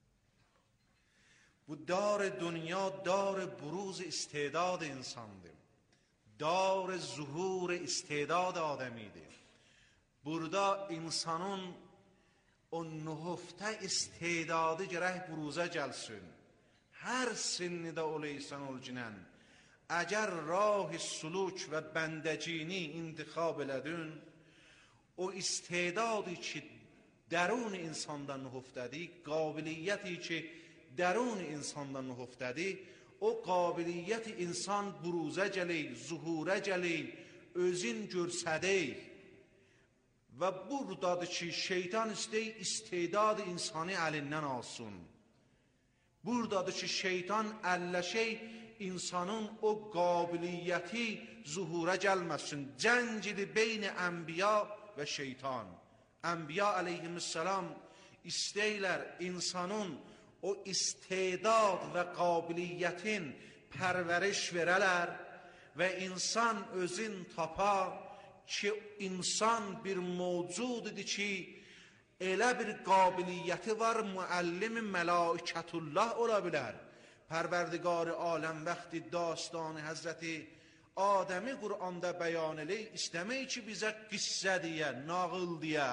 Bu dar dünya dar buruz istedad insandır. Dar zuhur istedad ademidir. Burada insanın o nuhufta istedadı gərək buruza gəlsin. Hər sinnidə oleysən ol cinən. Əgər rah-i suluk və bəndəcini intikhab elədin, o istedadı ki درون insandan nuhuftədir, qabiliyyəti ki درون insandan nuhuftədir, o qabiliyyəti insan buruzə gələk, zuhurə gələk, özün görsədək. Və buradadır ki, şeytan istəyir istedadı insanı əlindən alsın. Buradadır ki, şeytan əlləşək insanın o qabiliyyəti zuhura gəlməsin. Cəngidi beyni ənbiya və şeytan. Ənbiya əleyhissalam istəyirlər insanın o istedad və qabiliyyətin pərvəriş verələr və insan özün tapa ki, insan bir mövcududur ki, elə bir qabiliyyəti var, müəllim-i mələikətullah ola bilər. Pərverdigar-ı aləm vaxtı dastanı Həzrəti Adəmi Qur'anda bəyan eləyir, istəmək ki, bizə qissə deyə, nağıl deyə.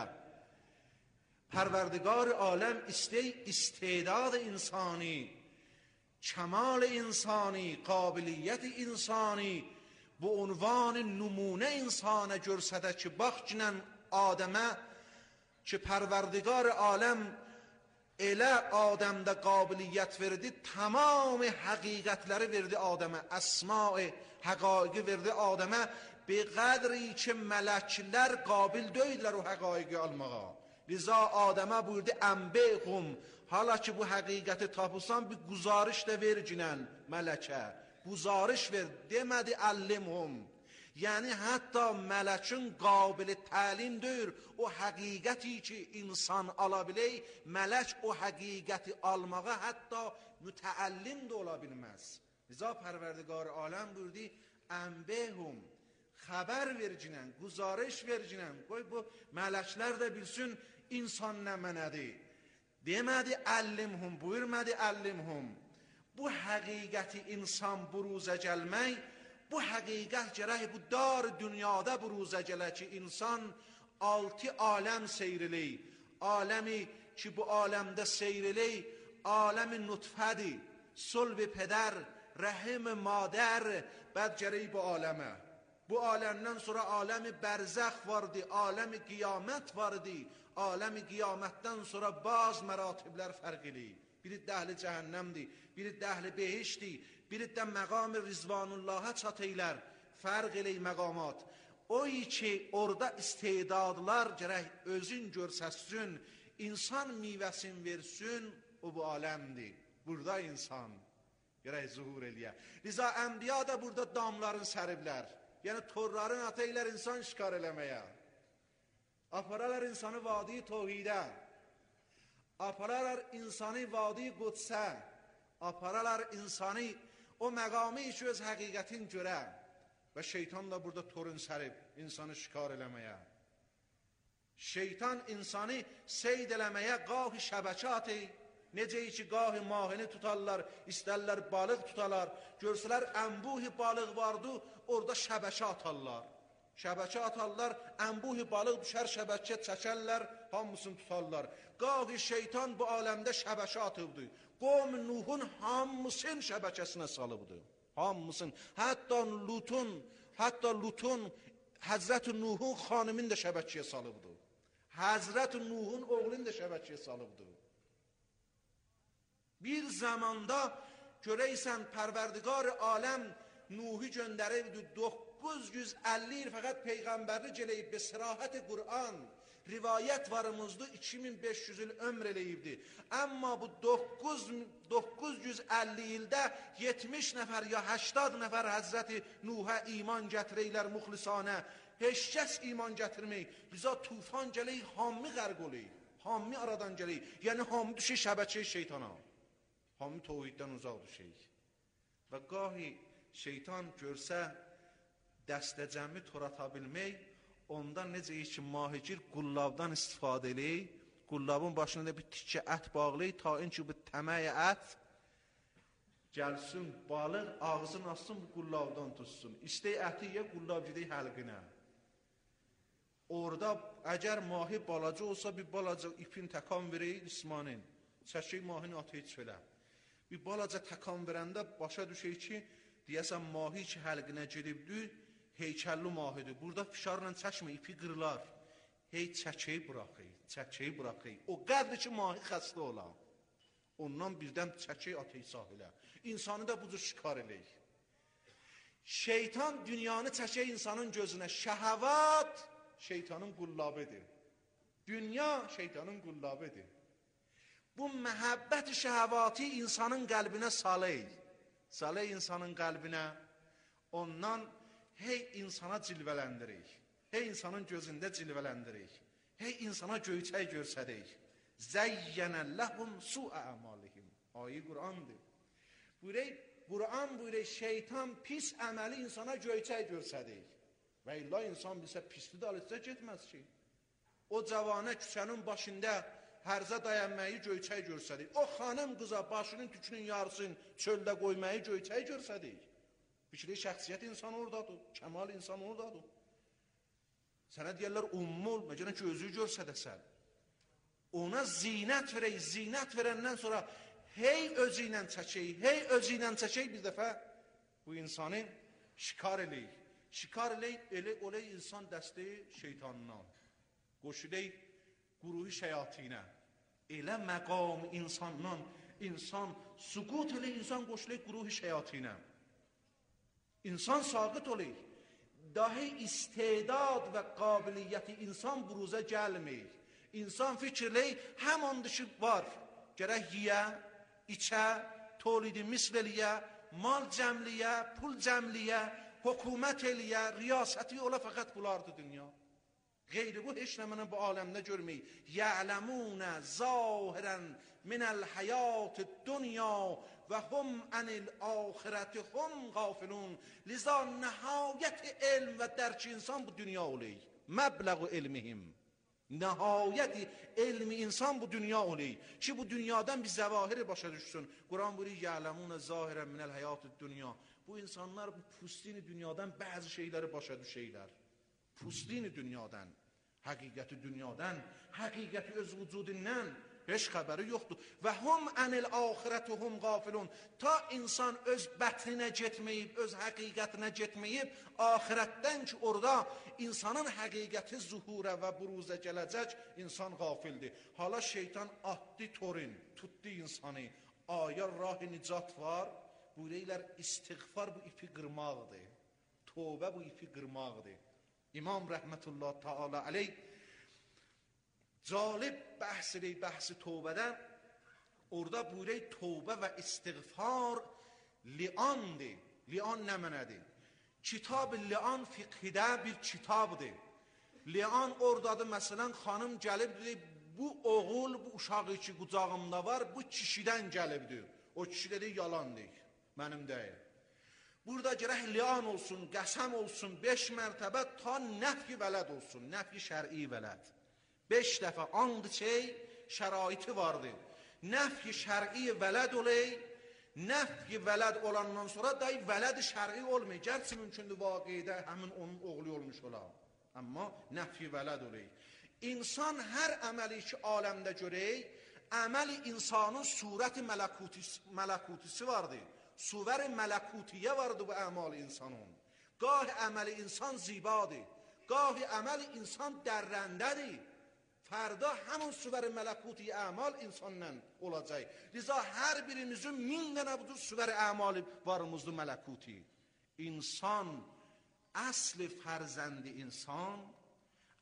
Pərverdigar aləm istəy istedad insani, kemal insani, qabiliyyət insani, bu unvan numunə insana görsədə ki, bax kinən Adəmə ki, Pərverdigar aləm elə Adəmdə qabiliyyət verdi, tamam həqiqətləri verdi Adəmə, əsma-i həqaiqi verdi Adəmə, bi qədri ki, mələklər qabil döydülər o həqaiqi almağa. Liza Adəmə buyurdu, ənbeyxum, hala ki bu həqiqəti tapırsan, bir guzarış da ver cinən mələkə, guzarış ver, demədi əllimhum. Yəni, hətta mələkin qabili təlim deyir, o həqiqəti ki insan ala bilək, mələk o həqiqəti almağa hətta mütəəllim də ola bilməz. Liza Pərverdigar aləm buyurdu, ənbeyhum, xəbər vercinən, guzarış vercinən, qoy bu mələklər də bilsin, insan nə mənədir. Demədi əllimhum, buyurmədi əllimhum. Bu həqiqəti insan buruzə gəlmək, bu həqiqət gərək bu dar dünyada buruzə gələ ki, insan altı aləm seyrilək. Aləmi ki, bu aləmdə seyrilək, aləmi nutfədir, sulb-i pədər, rəhim madər, bəd gərək bu aləmə. Bu aləmdən sonra aləmi bərzəx vardı, aləmi qiyamət vardı, aləmi qiyamətdən sonra bazı məratiblər fərq eləyir. Biri dəhli cəhənnəmdir, biri dəhli behişdir, biri də məqam-ı rizvanullahə çatıylar, fərq eləyir məqamat. O ki, orada istedadlar gərək özün görsəsin, insan meyvəsin versin, o bu aləmdir. Burada insan gərək zuhur eləyə. Liza ənbiya da burada damların səriblər. Yəni, torların ataylar insan şikar eləməyə. Aparalar insanı vadi tohidə. Aparalar insanı vadi qudsə. Aparalar insanı o məqami ki, öz həqiqətin görə. Və şeytan da burada torun sərib insanı şikar eləməyə. Şeytan insanı seyd eləməyə qahi şəbəkə atır. Necə ki, qahi mahini tutarlar, istərlər balıq tutarlar. Görsələr ənbuhi balıq vardı, orada şəbəkə atarlar. Şəbəkə atarlar, ənbuhi balıq düşər şəbəkə çəkərlər, hamısını tutarlar. Qahi şeytan bu aləmdə şəbəkə atıbdı. Qovm Nuhun hamısın şəbəkəsinə salıbdı. Hamısın. Hətta Lutun, hətta Lutun, Həzrət Nuhun xanımın da şəbəkəyə salıbdı. Həzrət Nuhun oğlun da şəbəkəyə salıbdı. Bir zamanda görəysən Pərverdigar aləm Nuhi göndəribdi doqquz yüz əlli il fəqət Peyğəmbərli gələyib be sirahət Qur'an Rivayət varımızda iki min beş yüz il ömr eləyibdi. Amma bu doqquz yüz əlli ildə yetmiş nəfər ya həştad nəfər Həzrəti Nuhə iman gətirəylər muxlisanə. Heç kəs iman gətirməyik. Liza tufan gələk, hammi qərq oləyik. Hammi aradan gələyik. Yəni hammi düşək şəbəkəyə şeytana. Hammi tohiddən uzaq düşəyik. Və qahi şeytan görsə dəstəcəmi torata bilmək, onda necə ki mahicir qullabdan istifadə eləyik, qullabın başına da bir tikə ət bağlayıq, ta in ki bu təməyə ət gəlsin, balıq ağzını açsın, bu qullabdan tutsun. İstək əti yə, qullab gedək həlqinə. Orada əgər mahi balaca olsa, bir balaca ipin təkan verəyik İsmanin, çəkək mahini atı heç belə. Bir balaca təkan verəndə başa düşək ki, deyəsən mahi ki həlqinə gedibdir, heykəlli mahidir. Burada fişarla çəkmə, ipi qırılar. Hey çəkəyi bıraxıyıq, çəkəyi bıraxıyıq. O qədr ki mahi xəstə ola. Ondan birdən çəkəyi atıyıq sahilə. İnsanı da bu cür şikar eləyik. Şeytan dünyanı çəkək insanın gözünə. Şəhəvat şeytanın qullabidir. Dünya şeytanın qullabidir. Bu məhəbbət şəhəvatı insanın qəlbinə salıyıq. Salıyıq insanın qəlbinə. Ondan hey insana cilvələndirik. Hey insanın gözündə cilvələndirik. Hey insana göyçək görsədik. Zəyyənə ləhum su'a əmalihim. Ayi Qur'andır. Buyurək, Qur'an buyurək, şeytan pis əməli insana göyçək görsədik. Və illa insan bilsə pisli dalıqsa getməz ki. O cavanə küçənin başında hərzə dayanmayı göyçək görsədik. O xanım qıza başının tükünün yarısını çöldə qoymayı göyçək görsədik. Fikri şəxsiyyət insan oradadır, kəmal insan oradadır. Sənə deyərlər ummu ol, məcənə ki özü görsədəsən. Ona zinət verək, zinət verəndən sonra hey özü ilə çəkək, hey özü ilə çəkək bir dəfə bu insanı şikar eləyik. Şikar eləyik, elə olay insan dəstəyi şeytanından. Qoşulək quruhi şəyatinə. Elə məqam insandan, insan suqut elə insan qoşulək quruhi şəyatinə. İnsan saqit olayıq. Dahi istedad və qabiliyyəti insan buruza gəlməyik. İnsan fikirləyik, həman dışı var. Gərək yiyə, içə, tolidi misl eləyə, mal cəmliyə, pul cəmliyə, hökumət eləyə, riyasəti ola fəqət bulardı dünya. Qeyri bu heç nə mənə bu aləmdə görməyik. Ya'ləmunə zahirən minəl həyat-ı dünya və hum anil axirəti hum qafilun. Liza nəhayət elm və dərk insan bu dünya olayıq. Məbləğu elmihim. Nəhayət elmi insan bu dünya olayıq. Ki bu dünyadan bir zəvahiri başa düşsün. Quran buyuruyor, ya'ləmunə zahirən minəl həyat-ı dünya. Bu insanlar bu pustini dünyadan bəzi şeyləri başa düşəylər. Pustini dünyadan, həqiqəti dünyadan, həqiqəti öz vücudindən heç xəbəri yoxdur. Və hum anil axirəti hum qafilun. Ta insan öz bətninə getməyib, öz həqiqətinə getməyib, axirətdən ki orada insanın həqiqəti zuhurə və buruza gələcək, insan qafildir. Hala şeytan atdı torin, tutdu insanı. Aya rah-ı nicat var, buyuraylar istiğfar bu ipi qırmaqdır. Tövbə bu ipi qırmaqdır. İmam rəhmətullah taala aleyh calib bəhs eləyib bəhsi tövbədən. Orada buyurək tövbə və istiğfar liandır. Lian nə mənədir? Kitab-ı lian fiqhidə bir kitabdır. Lian oradadır, məsələn xanım gəlibdir, bu oğul, bu uşağı ki qucağımda var, bu kişidən gəlibdir. O kişi dedi yalandır, mənim deyil. Burada gərək lian olsun, qəsəm olsun, beş mərtəbə ta nəfyi vələd olsun, nəfyi şər'i vələd. Beş dəfə and çey, şəraiti vardır. Nəfyi şər'i vələd olay, nəfyi vələd olandan sonra da vələd şər'i olmay. Gərçi mümkündür vaqidə həmin onun oğlu olmuş ola. Amma nəfyi vələd olay. İnsan hər əməli ki aləmdə görək, əməli insanın surəti mələkutisi vardır. Suvər mələkutiyə vardı bu əmal insanın. Gah əməli insan zibadır, gah əməli insan dərrəndədir. Fərda həmin suvər mələkuti əmal insanla olacaq. Liza hər birimizin min dənə budur suvər əmali varımızdır mələkuti. İnsan, əsli fərzəndi insan,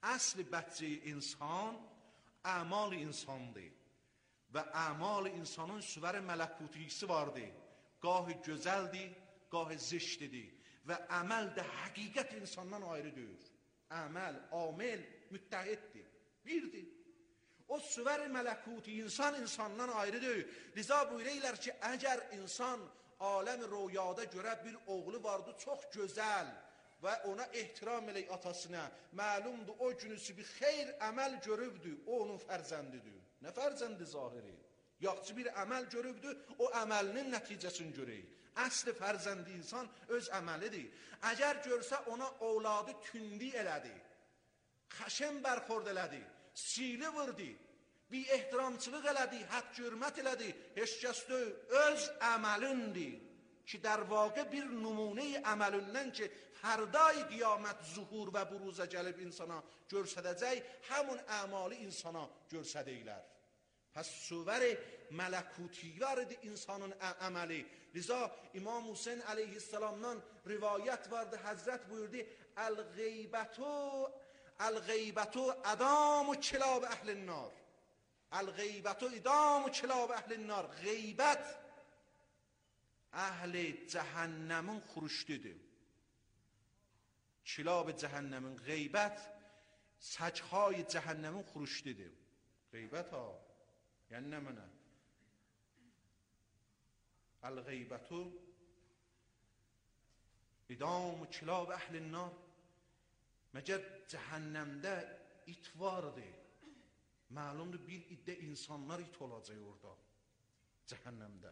Əsli bətci insan əmal insandır və əmal insanın süvər mələkutisi vardır. Gahı gözəldir, gahı ziştidir və əməl də həqiqət insandan ayrıdır. Əməl, amel müttəhiddir, birdir. O süvər mələkuti insan insandan ayrıdır. Liza buyururlar ki, əgər insan aləm rüyada görə bir oğlu vardı, çox gözəl və ona ehtiram elək atasına, məlumdur o günüsü bir xeyr əməl görübdür, o onun fərzəndidir. Nə fərzəndi zahiri? Yaxşı bir əməl görübdür, o əməlinin nəticəsini görək. Əsli fərzəndi insan öz əməlidir. Əgər görsə ona ovladı tündi elədi, xəşəm bərxord elədi, sili vurdu, bir ehtiramçılıq elədi, hədd hörmət elədi, heç kəs deyil, öz əməlindir ki, در واقع bir nümunə əməlindən ki, hərdai qiyamət zuhur və buruza gəlib insana görsədəcək, həmun əmali insana görsədəklər. Pəs süvər mələkuti vardı insanın əməli. Liza İmam Hüseyin əleyhissalamdan rivayət vardı, Həzrət buyurdu, Əl-qeybətu Əl-qeybətu ədam-ı kilab əhlin nar. Əl-qeybətu idam-ı kilab əhlin nar. Qeybət əhli cəhənnəmin xuruşdudur. Kilab cəhənnəmin qeybət səchay cəhənnəmin xuruşdudur. Qeybət ha. Yəni nə mənə? Əl-qeybətu idam-ı kilab əhlin nar. Məgər cəhənnəmdə it vardır. Məlumdur, bir iddə insanlar it olacaq orada, cəhənnəmdə.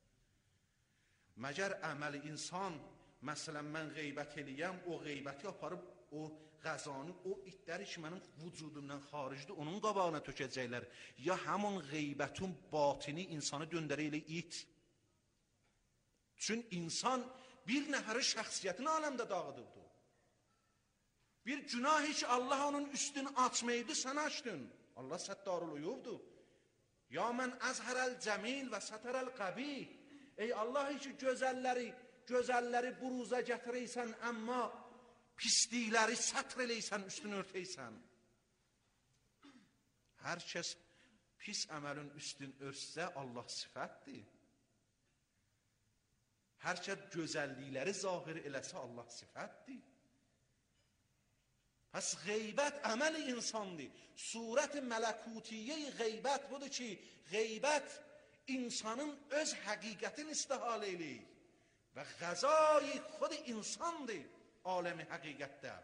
Məgər əməli insan, məsələn, mən qeybət eləyəm, o qeybəti aparıb, o qəzanı, o itləri ki, mənim vücudumdan xaricdir, onun qabağına tökəcəklər. Ya həmun qeybətin batini insanı döndərə ilə it. Çün insan bir nəfəri şəxsiyyətini aləmdə dağıdıbdır. Bir günah ki, Allah onun üstünü açmaydı, sən açdın. Allah səttarul uyubdur. Ya mən əzhərəl cəmil və sətərəl qəbi. Ey Allah ki, gözəlləri, gözəlləri buruza gətirəysən, əmma pislikləri sətr eləysən, üstünü örtəysən. Hər kəs pis əməlin üstün örtsə, Allah sifətdir. Hər kəs gözəllikləri zahir eləsə, Allah sifətdir. Pəs qeybət əməli insandır. Surət mələkutiyyə qeybət budur ki, qeybət insanın öz həqiqətini istihal eləyir və qəzayı xud insandır aləmi həqiqətdə.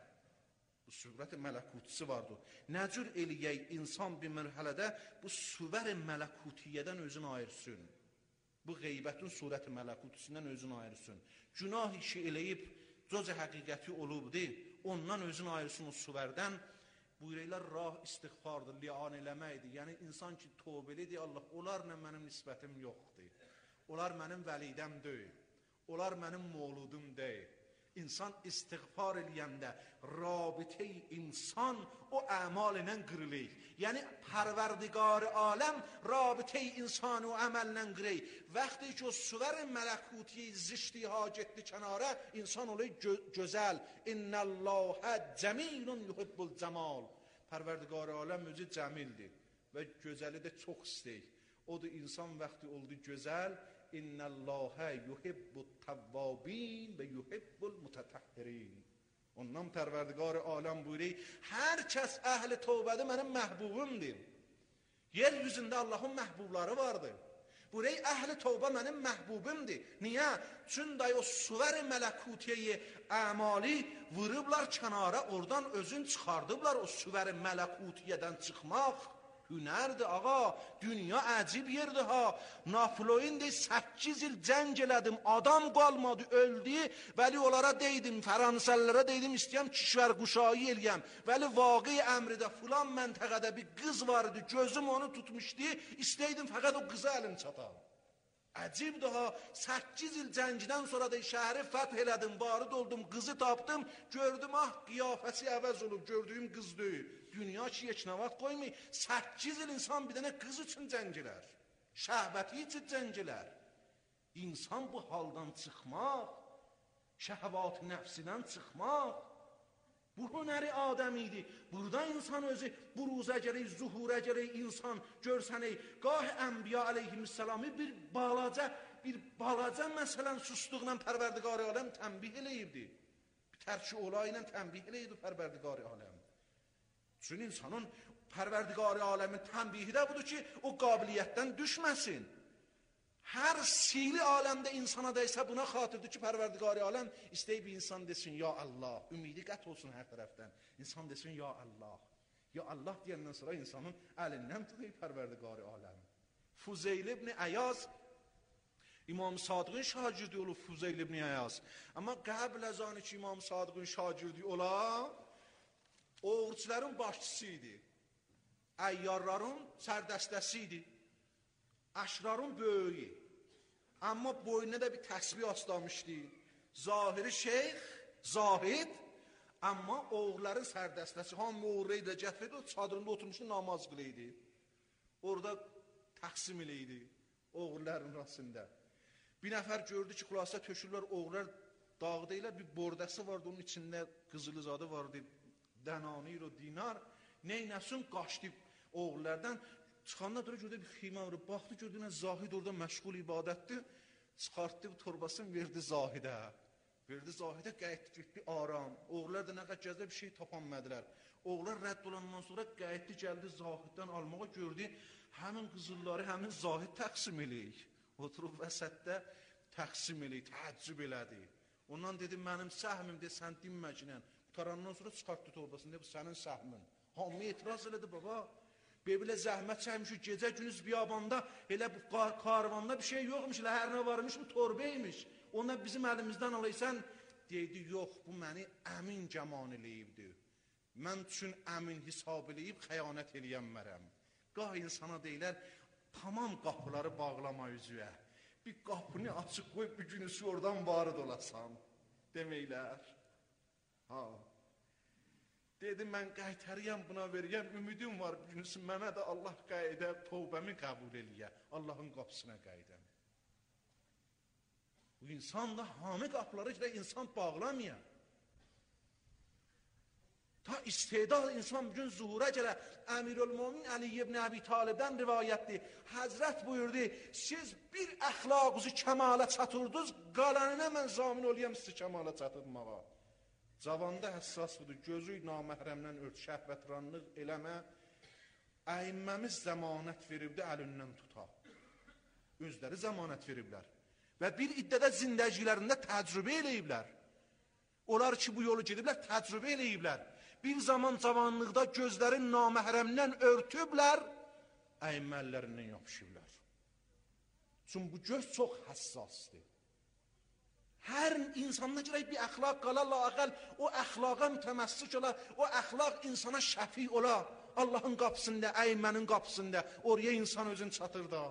Bu surət mələkutisi vardır. Nəcür eləyək insan bir mərhələdə bu surət mələkutiyyədən özünü ayırsın. Bu qeybətin surət mələkutisindən özünü ayırsın. Günah işi eləyib cöz həqiqəti olubdur, ondan özünü ayırsın o suvərdən. Buyuraylar, rah istiğfardır, lian eləməkdir. Yəni, insan ki, tövbəlidir, Allah, onlarla mənim nisbətim yoxdur. Onlar mənim vəlidəm deyil. Onlar mənim moğludum deyil. İnsan istiğfar eləyəndə rabitə-i insan o əmal ilə qırılır. Yəni, pərverdigar aləm rabitə-i insan o əməllə qırılır. Vəxti ki, o süvər mələkutiyi ziştiha getdi kənara, insan olur gö gözəl. İnnəllahə cəmilun yuhibbul cəmal. Pərverdigar aləm özü cəmildir və gözəli də çox istəyir. Odur, insan vəxti oldu gözəl. İnnəllahə yuhibbut təvvabin və yuhibbul mutatəhhirin. Ondan pərverdigar aləm buyuruyor, hər kəs əhli tövbədir mənim məhbubumdur. Yeryüzündə Allahın məhbubları vardır. Buyuruyor, əhli tövbə mənim məhbubumdur. Niyə? Çünki o suvər mələkutiyyə əmali vurublar kənara, oradan özün çıxardıblar o suvər mələkutiyyədən çıxmaq. Hünərdir, ağa, dünya əcib yerdir ha. Napoleon deyir, səkkiz il cəng elədim, adam qalmadı, öldü. Vəli onlara deydim, Fransızlara deydim, istəyəm kişvər quşayı eləyəm. Vəli vaqi əmridə filan məntəqədə bir qız vardı, gözüm onu tutmuşdu, istəydim fəqət o qıza əlim çatam. Əcibdir ha, səkkiz il cəngdən sonra da şəhəri fəth elədim, barı doldum, qızı tapdım, gördüm, ah, qiyafəsi əvəz olub, gördüyüm qız deyil. Dünya ki, heç nə vaxt qoymayın, səkkiz il insan bir dənə qız üçün cəngilər, şəhbəti üçün cəngilər. İnsan bu haldan çıxmaq, şəhvat nəfsindən çıxmaq, Bu hünəri Adəm idi. Burada insan özü buruza gələk, zuhura gələk, insan görsənək. Qah Ənbiya əleyhissalamı bir balaca, bir balaca məsələn susluqla Pərverdigar aləm tənbih eləyibdi. Bir tərki olayla tənbih eləyibdi Pərverdigar aləm. Çünki insanın Pərverdigar aləmin tənbihi də budur ki, o qabiliyyətdən düşməsin. Hər sili aləmdə insana dəysə buna xatırdır ki, Pərverdigar aləm istəyib insan desin, ya Allah, ümidi qət olsun hər tərəfdən. İnsan desin, ya Allah. Ya Allah deyəndən sonra insanın əlindən tutuyub Pərverdigar aləm. Fuzeyl ibn Əyaz, İmam Sadıqın şagirdi olub Fuzeyl ibn Əyaz. Amma qəbl az anı ki, İmam Sadıqın şagirdi ola, oğurçuların başçısı idi. Əyyarların sərdəstəsi idi. Əşrarın böyüyü. Amma boynuna da bir təsbih aslamışdı. Zahiri şeyx, zahid, amma oğulların sərdəstəsi. Hamı oğurlu ilə gətirdi, o çadırında oturmuşdu, namaz qılıydı. Orada təqsim eləydi oğulların arasında. Bir nəfər gördü ki, xülasədə tökürlər, oğullar dağda ilə bir bordəsi vardı, onun içində qızılızadı vardı, dənanir o dinar. Neynəsin, qaçdı oğullardan. Çıxanda durur, gördü bir xeymə var, baxdı, gördü, zahid orada məşğul ibadətdir, çıxartdı bu torbasını, verdi zahidə. Verdi zahidə, qayıtdı, getdi aram. Oğullar da nə qədər gəzdə bir şey tapanmədilər. Oğullar rədd olandan sonra qayıtdı, gəldi zahiddən almağa, gördü, həmin qızılları, həmin zahid təqsim eləyik. Oturub vəsətdə təqsim eləyik, təəccüb elədi. Ondan dedi, mənim səhmim, de, sən dinmə ki, qutarandan sonra çıxartdı torbasını, de, bu sənin səhmin. Hamı etiraz elədi, baba. Belə zəhmət çəkmiş, gecə günüz biyabanda, elə bu karvanda bir şey yoxmuş, elə hər nə varmış, bu torbeymiş. Ona bizim əlimizdən alaysan, deydi, yox, bu məni əmin cəman eləyibdir. Mən üçün əmin hesab eləyib, xəyanət eləyənmərəm. Qah insana deyilər, tamam qapıları bağlama üzüyə. Bir qapını açıq qoy, bir günüsü oradan varı dolasan, deməklər. Ha. Dedim, mən qaytarıyam, buna veriyəm, ümidim var, bir günüsü mənə də Allah qayıdə, tövbəmi qəbul eləyə, Allahın qapısına qayıdəm. Bu insan da hamı qapıları ki, insan bağlamaya. Ta istedad insan bugün zuhura gələ, Əmirül-Mömin Əli ibn Əbi Talibdən rivayətdir. Həzrət buyurdu, siz bir əxlaqınızı kəmala çatırdınız, qalanına mən zamin oluyam sizi kəmala çatırmağa. Zavanda həssas budur, gözü naməhrəmdən ört, şəhvətranlıq eləmə, əyimməmiz zəmanət veribdir, əlindən tuta. Özləri zəmanət veriblər. Və bir iddədə zindəcilərində təcrübə eləyiblər. Onlar ki, bu yolu gediblər, təcrübə eləyiblər. Bir zaman cavanlıqda gözləri naməhrəmdən örtüblər, əyməllərindən yapışıblar. Çünki bu göz çox həssasdır. Hər insanda gələk bir əxlaq qala, laqəl o əxlaqa mütəməssik ola, o əxlaq insana şəfi ola, Allahın qapısında, əymənin qapısında, oraya insan özün çatır da.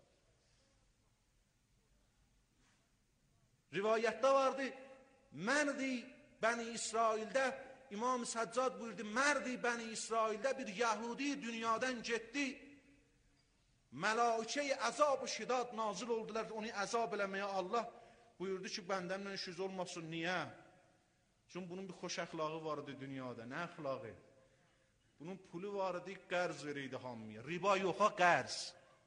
Rivayətdə vardı, mərdi Bəni İsraildə, İmam Səccad buyurdu, mərdi Bəni İsraildə bir Yəhudi dünyadan getdi, mələikə-i əzab-ı şidad nazil oldular, onu əzab eləməyə Allah buyurdu ki, bəndəmlə işiniz olmasın, niyə? Çünki bunun bir xoş əxlağı vardı dünyada, nə əxlağı? Bunun pulu vardı, qərz veriydi hamıya, riba yoxa qərz.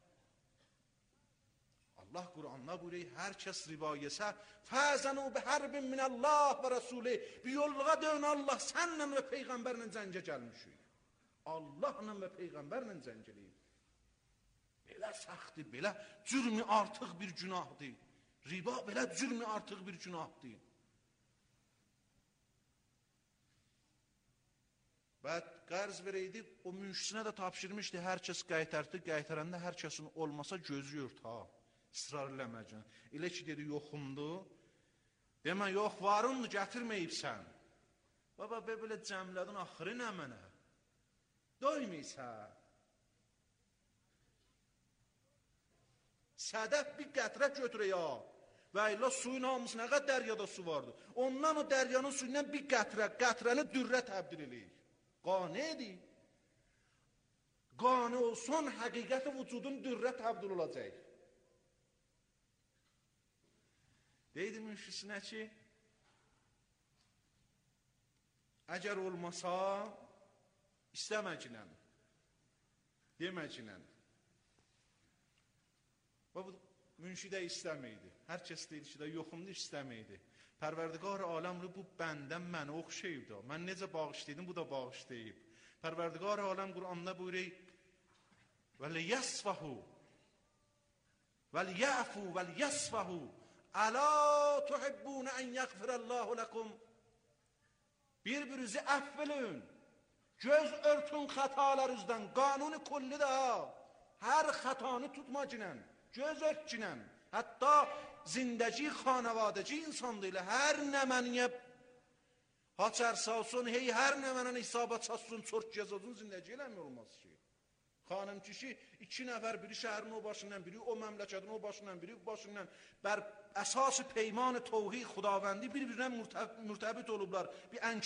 Allah Qur'an'da buyuruyor, hər kəs riba yesə, fəzənu bi hərbin minəllah və rəsulü, bir yolluğa dön Allah, sənlə və Peyğəmbərlə cəngə gəlmişik. Allahla və Peyğəmbərlə cəngəliyib. Belə səxtdir, belə cürmü artıq bir günahdır. Riba belə cürmü artıq bir günahdır. Və qərz verəydi, o münşisinə də tapşırmışdı, hər kəs qaytardı, qaytaranda hər kəsin olmasa gözü yurt, ha, ısrar eləməcən. Elə ki, dedi, yoxumdur, demə, yox, varındır, gətirməyibsən. Baba, belə cəmlədin, axırı nə mənə? Doymuysan. Sədəf bir qətrə götürə ya. Və ilə suyun hamısı nə qədər dəryada su vardı. Ondan o dəryanın suyundan bir qətrə, qətrəni dürrə təbdil eləyir. Qane edir. Qane olsun, həqiqəti vücudun dürrə təbdil olacaq. Deydi münşisinə ki, Əgər olmasa, istəməklə, deməklə. Və bu münşidə istəməkdir. Hər kəs deyir ki, də yoxumdur, istəməkdir. Pərverdigar aləm bu bəndən mənə oxşayıb da. Mən necə bağışlaydım, bu da bağışlayıb. Pərverdigar aləm Qur'anda buyuruyor, وَلِيَسْفَهُ وَلِيَعْفُوا وَلِيَسْفَهُوا أَلَا تُحِبُّونَ أَنْ يَغْفِرَ اللّٰهُ لَكُمْ Bir-birinizi əffəlin, göz örtün xətalarınızdan, qanuni kulli də, hər xətanı tutmacınən, göz örtcünən, hətta zindəci, xanavadəci insandı ilə hər nə məniyə haçərsə olsun, hey hər nə mənən hesabat çatsın, çort cəzazın zindəci eləmi olmaz ki. Xanım kişi iki nəfər, biri şəhərin o başından, biri o məmləkətin o başından, biri o başından bər əsas peyman-ı tovhid Xudavəndi bir-birinə mürtəbit olublar. Bir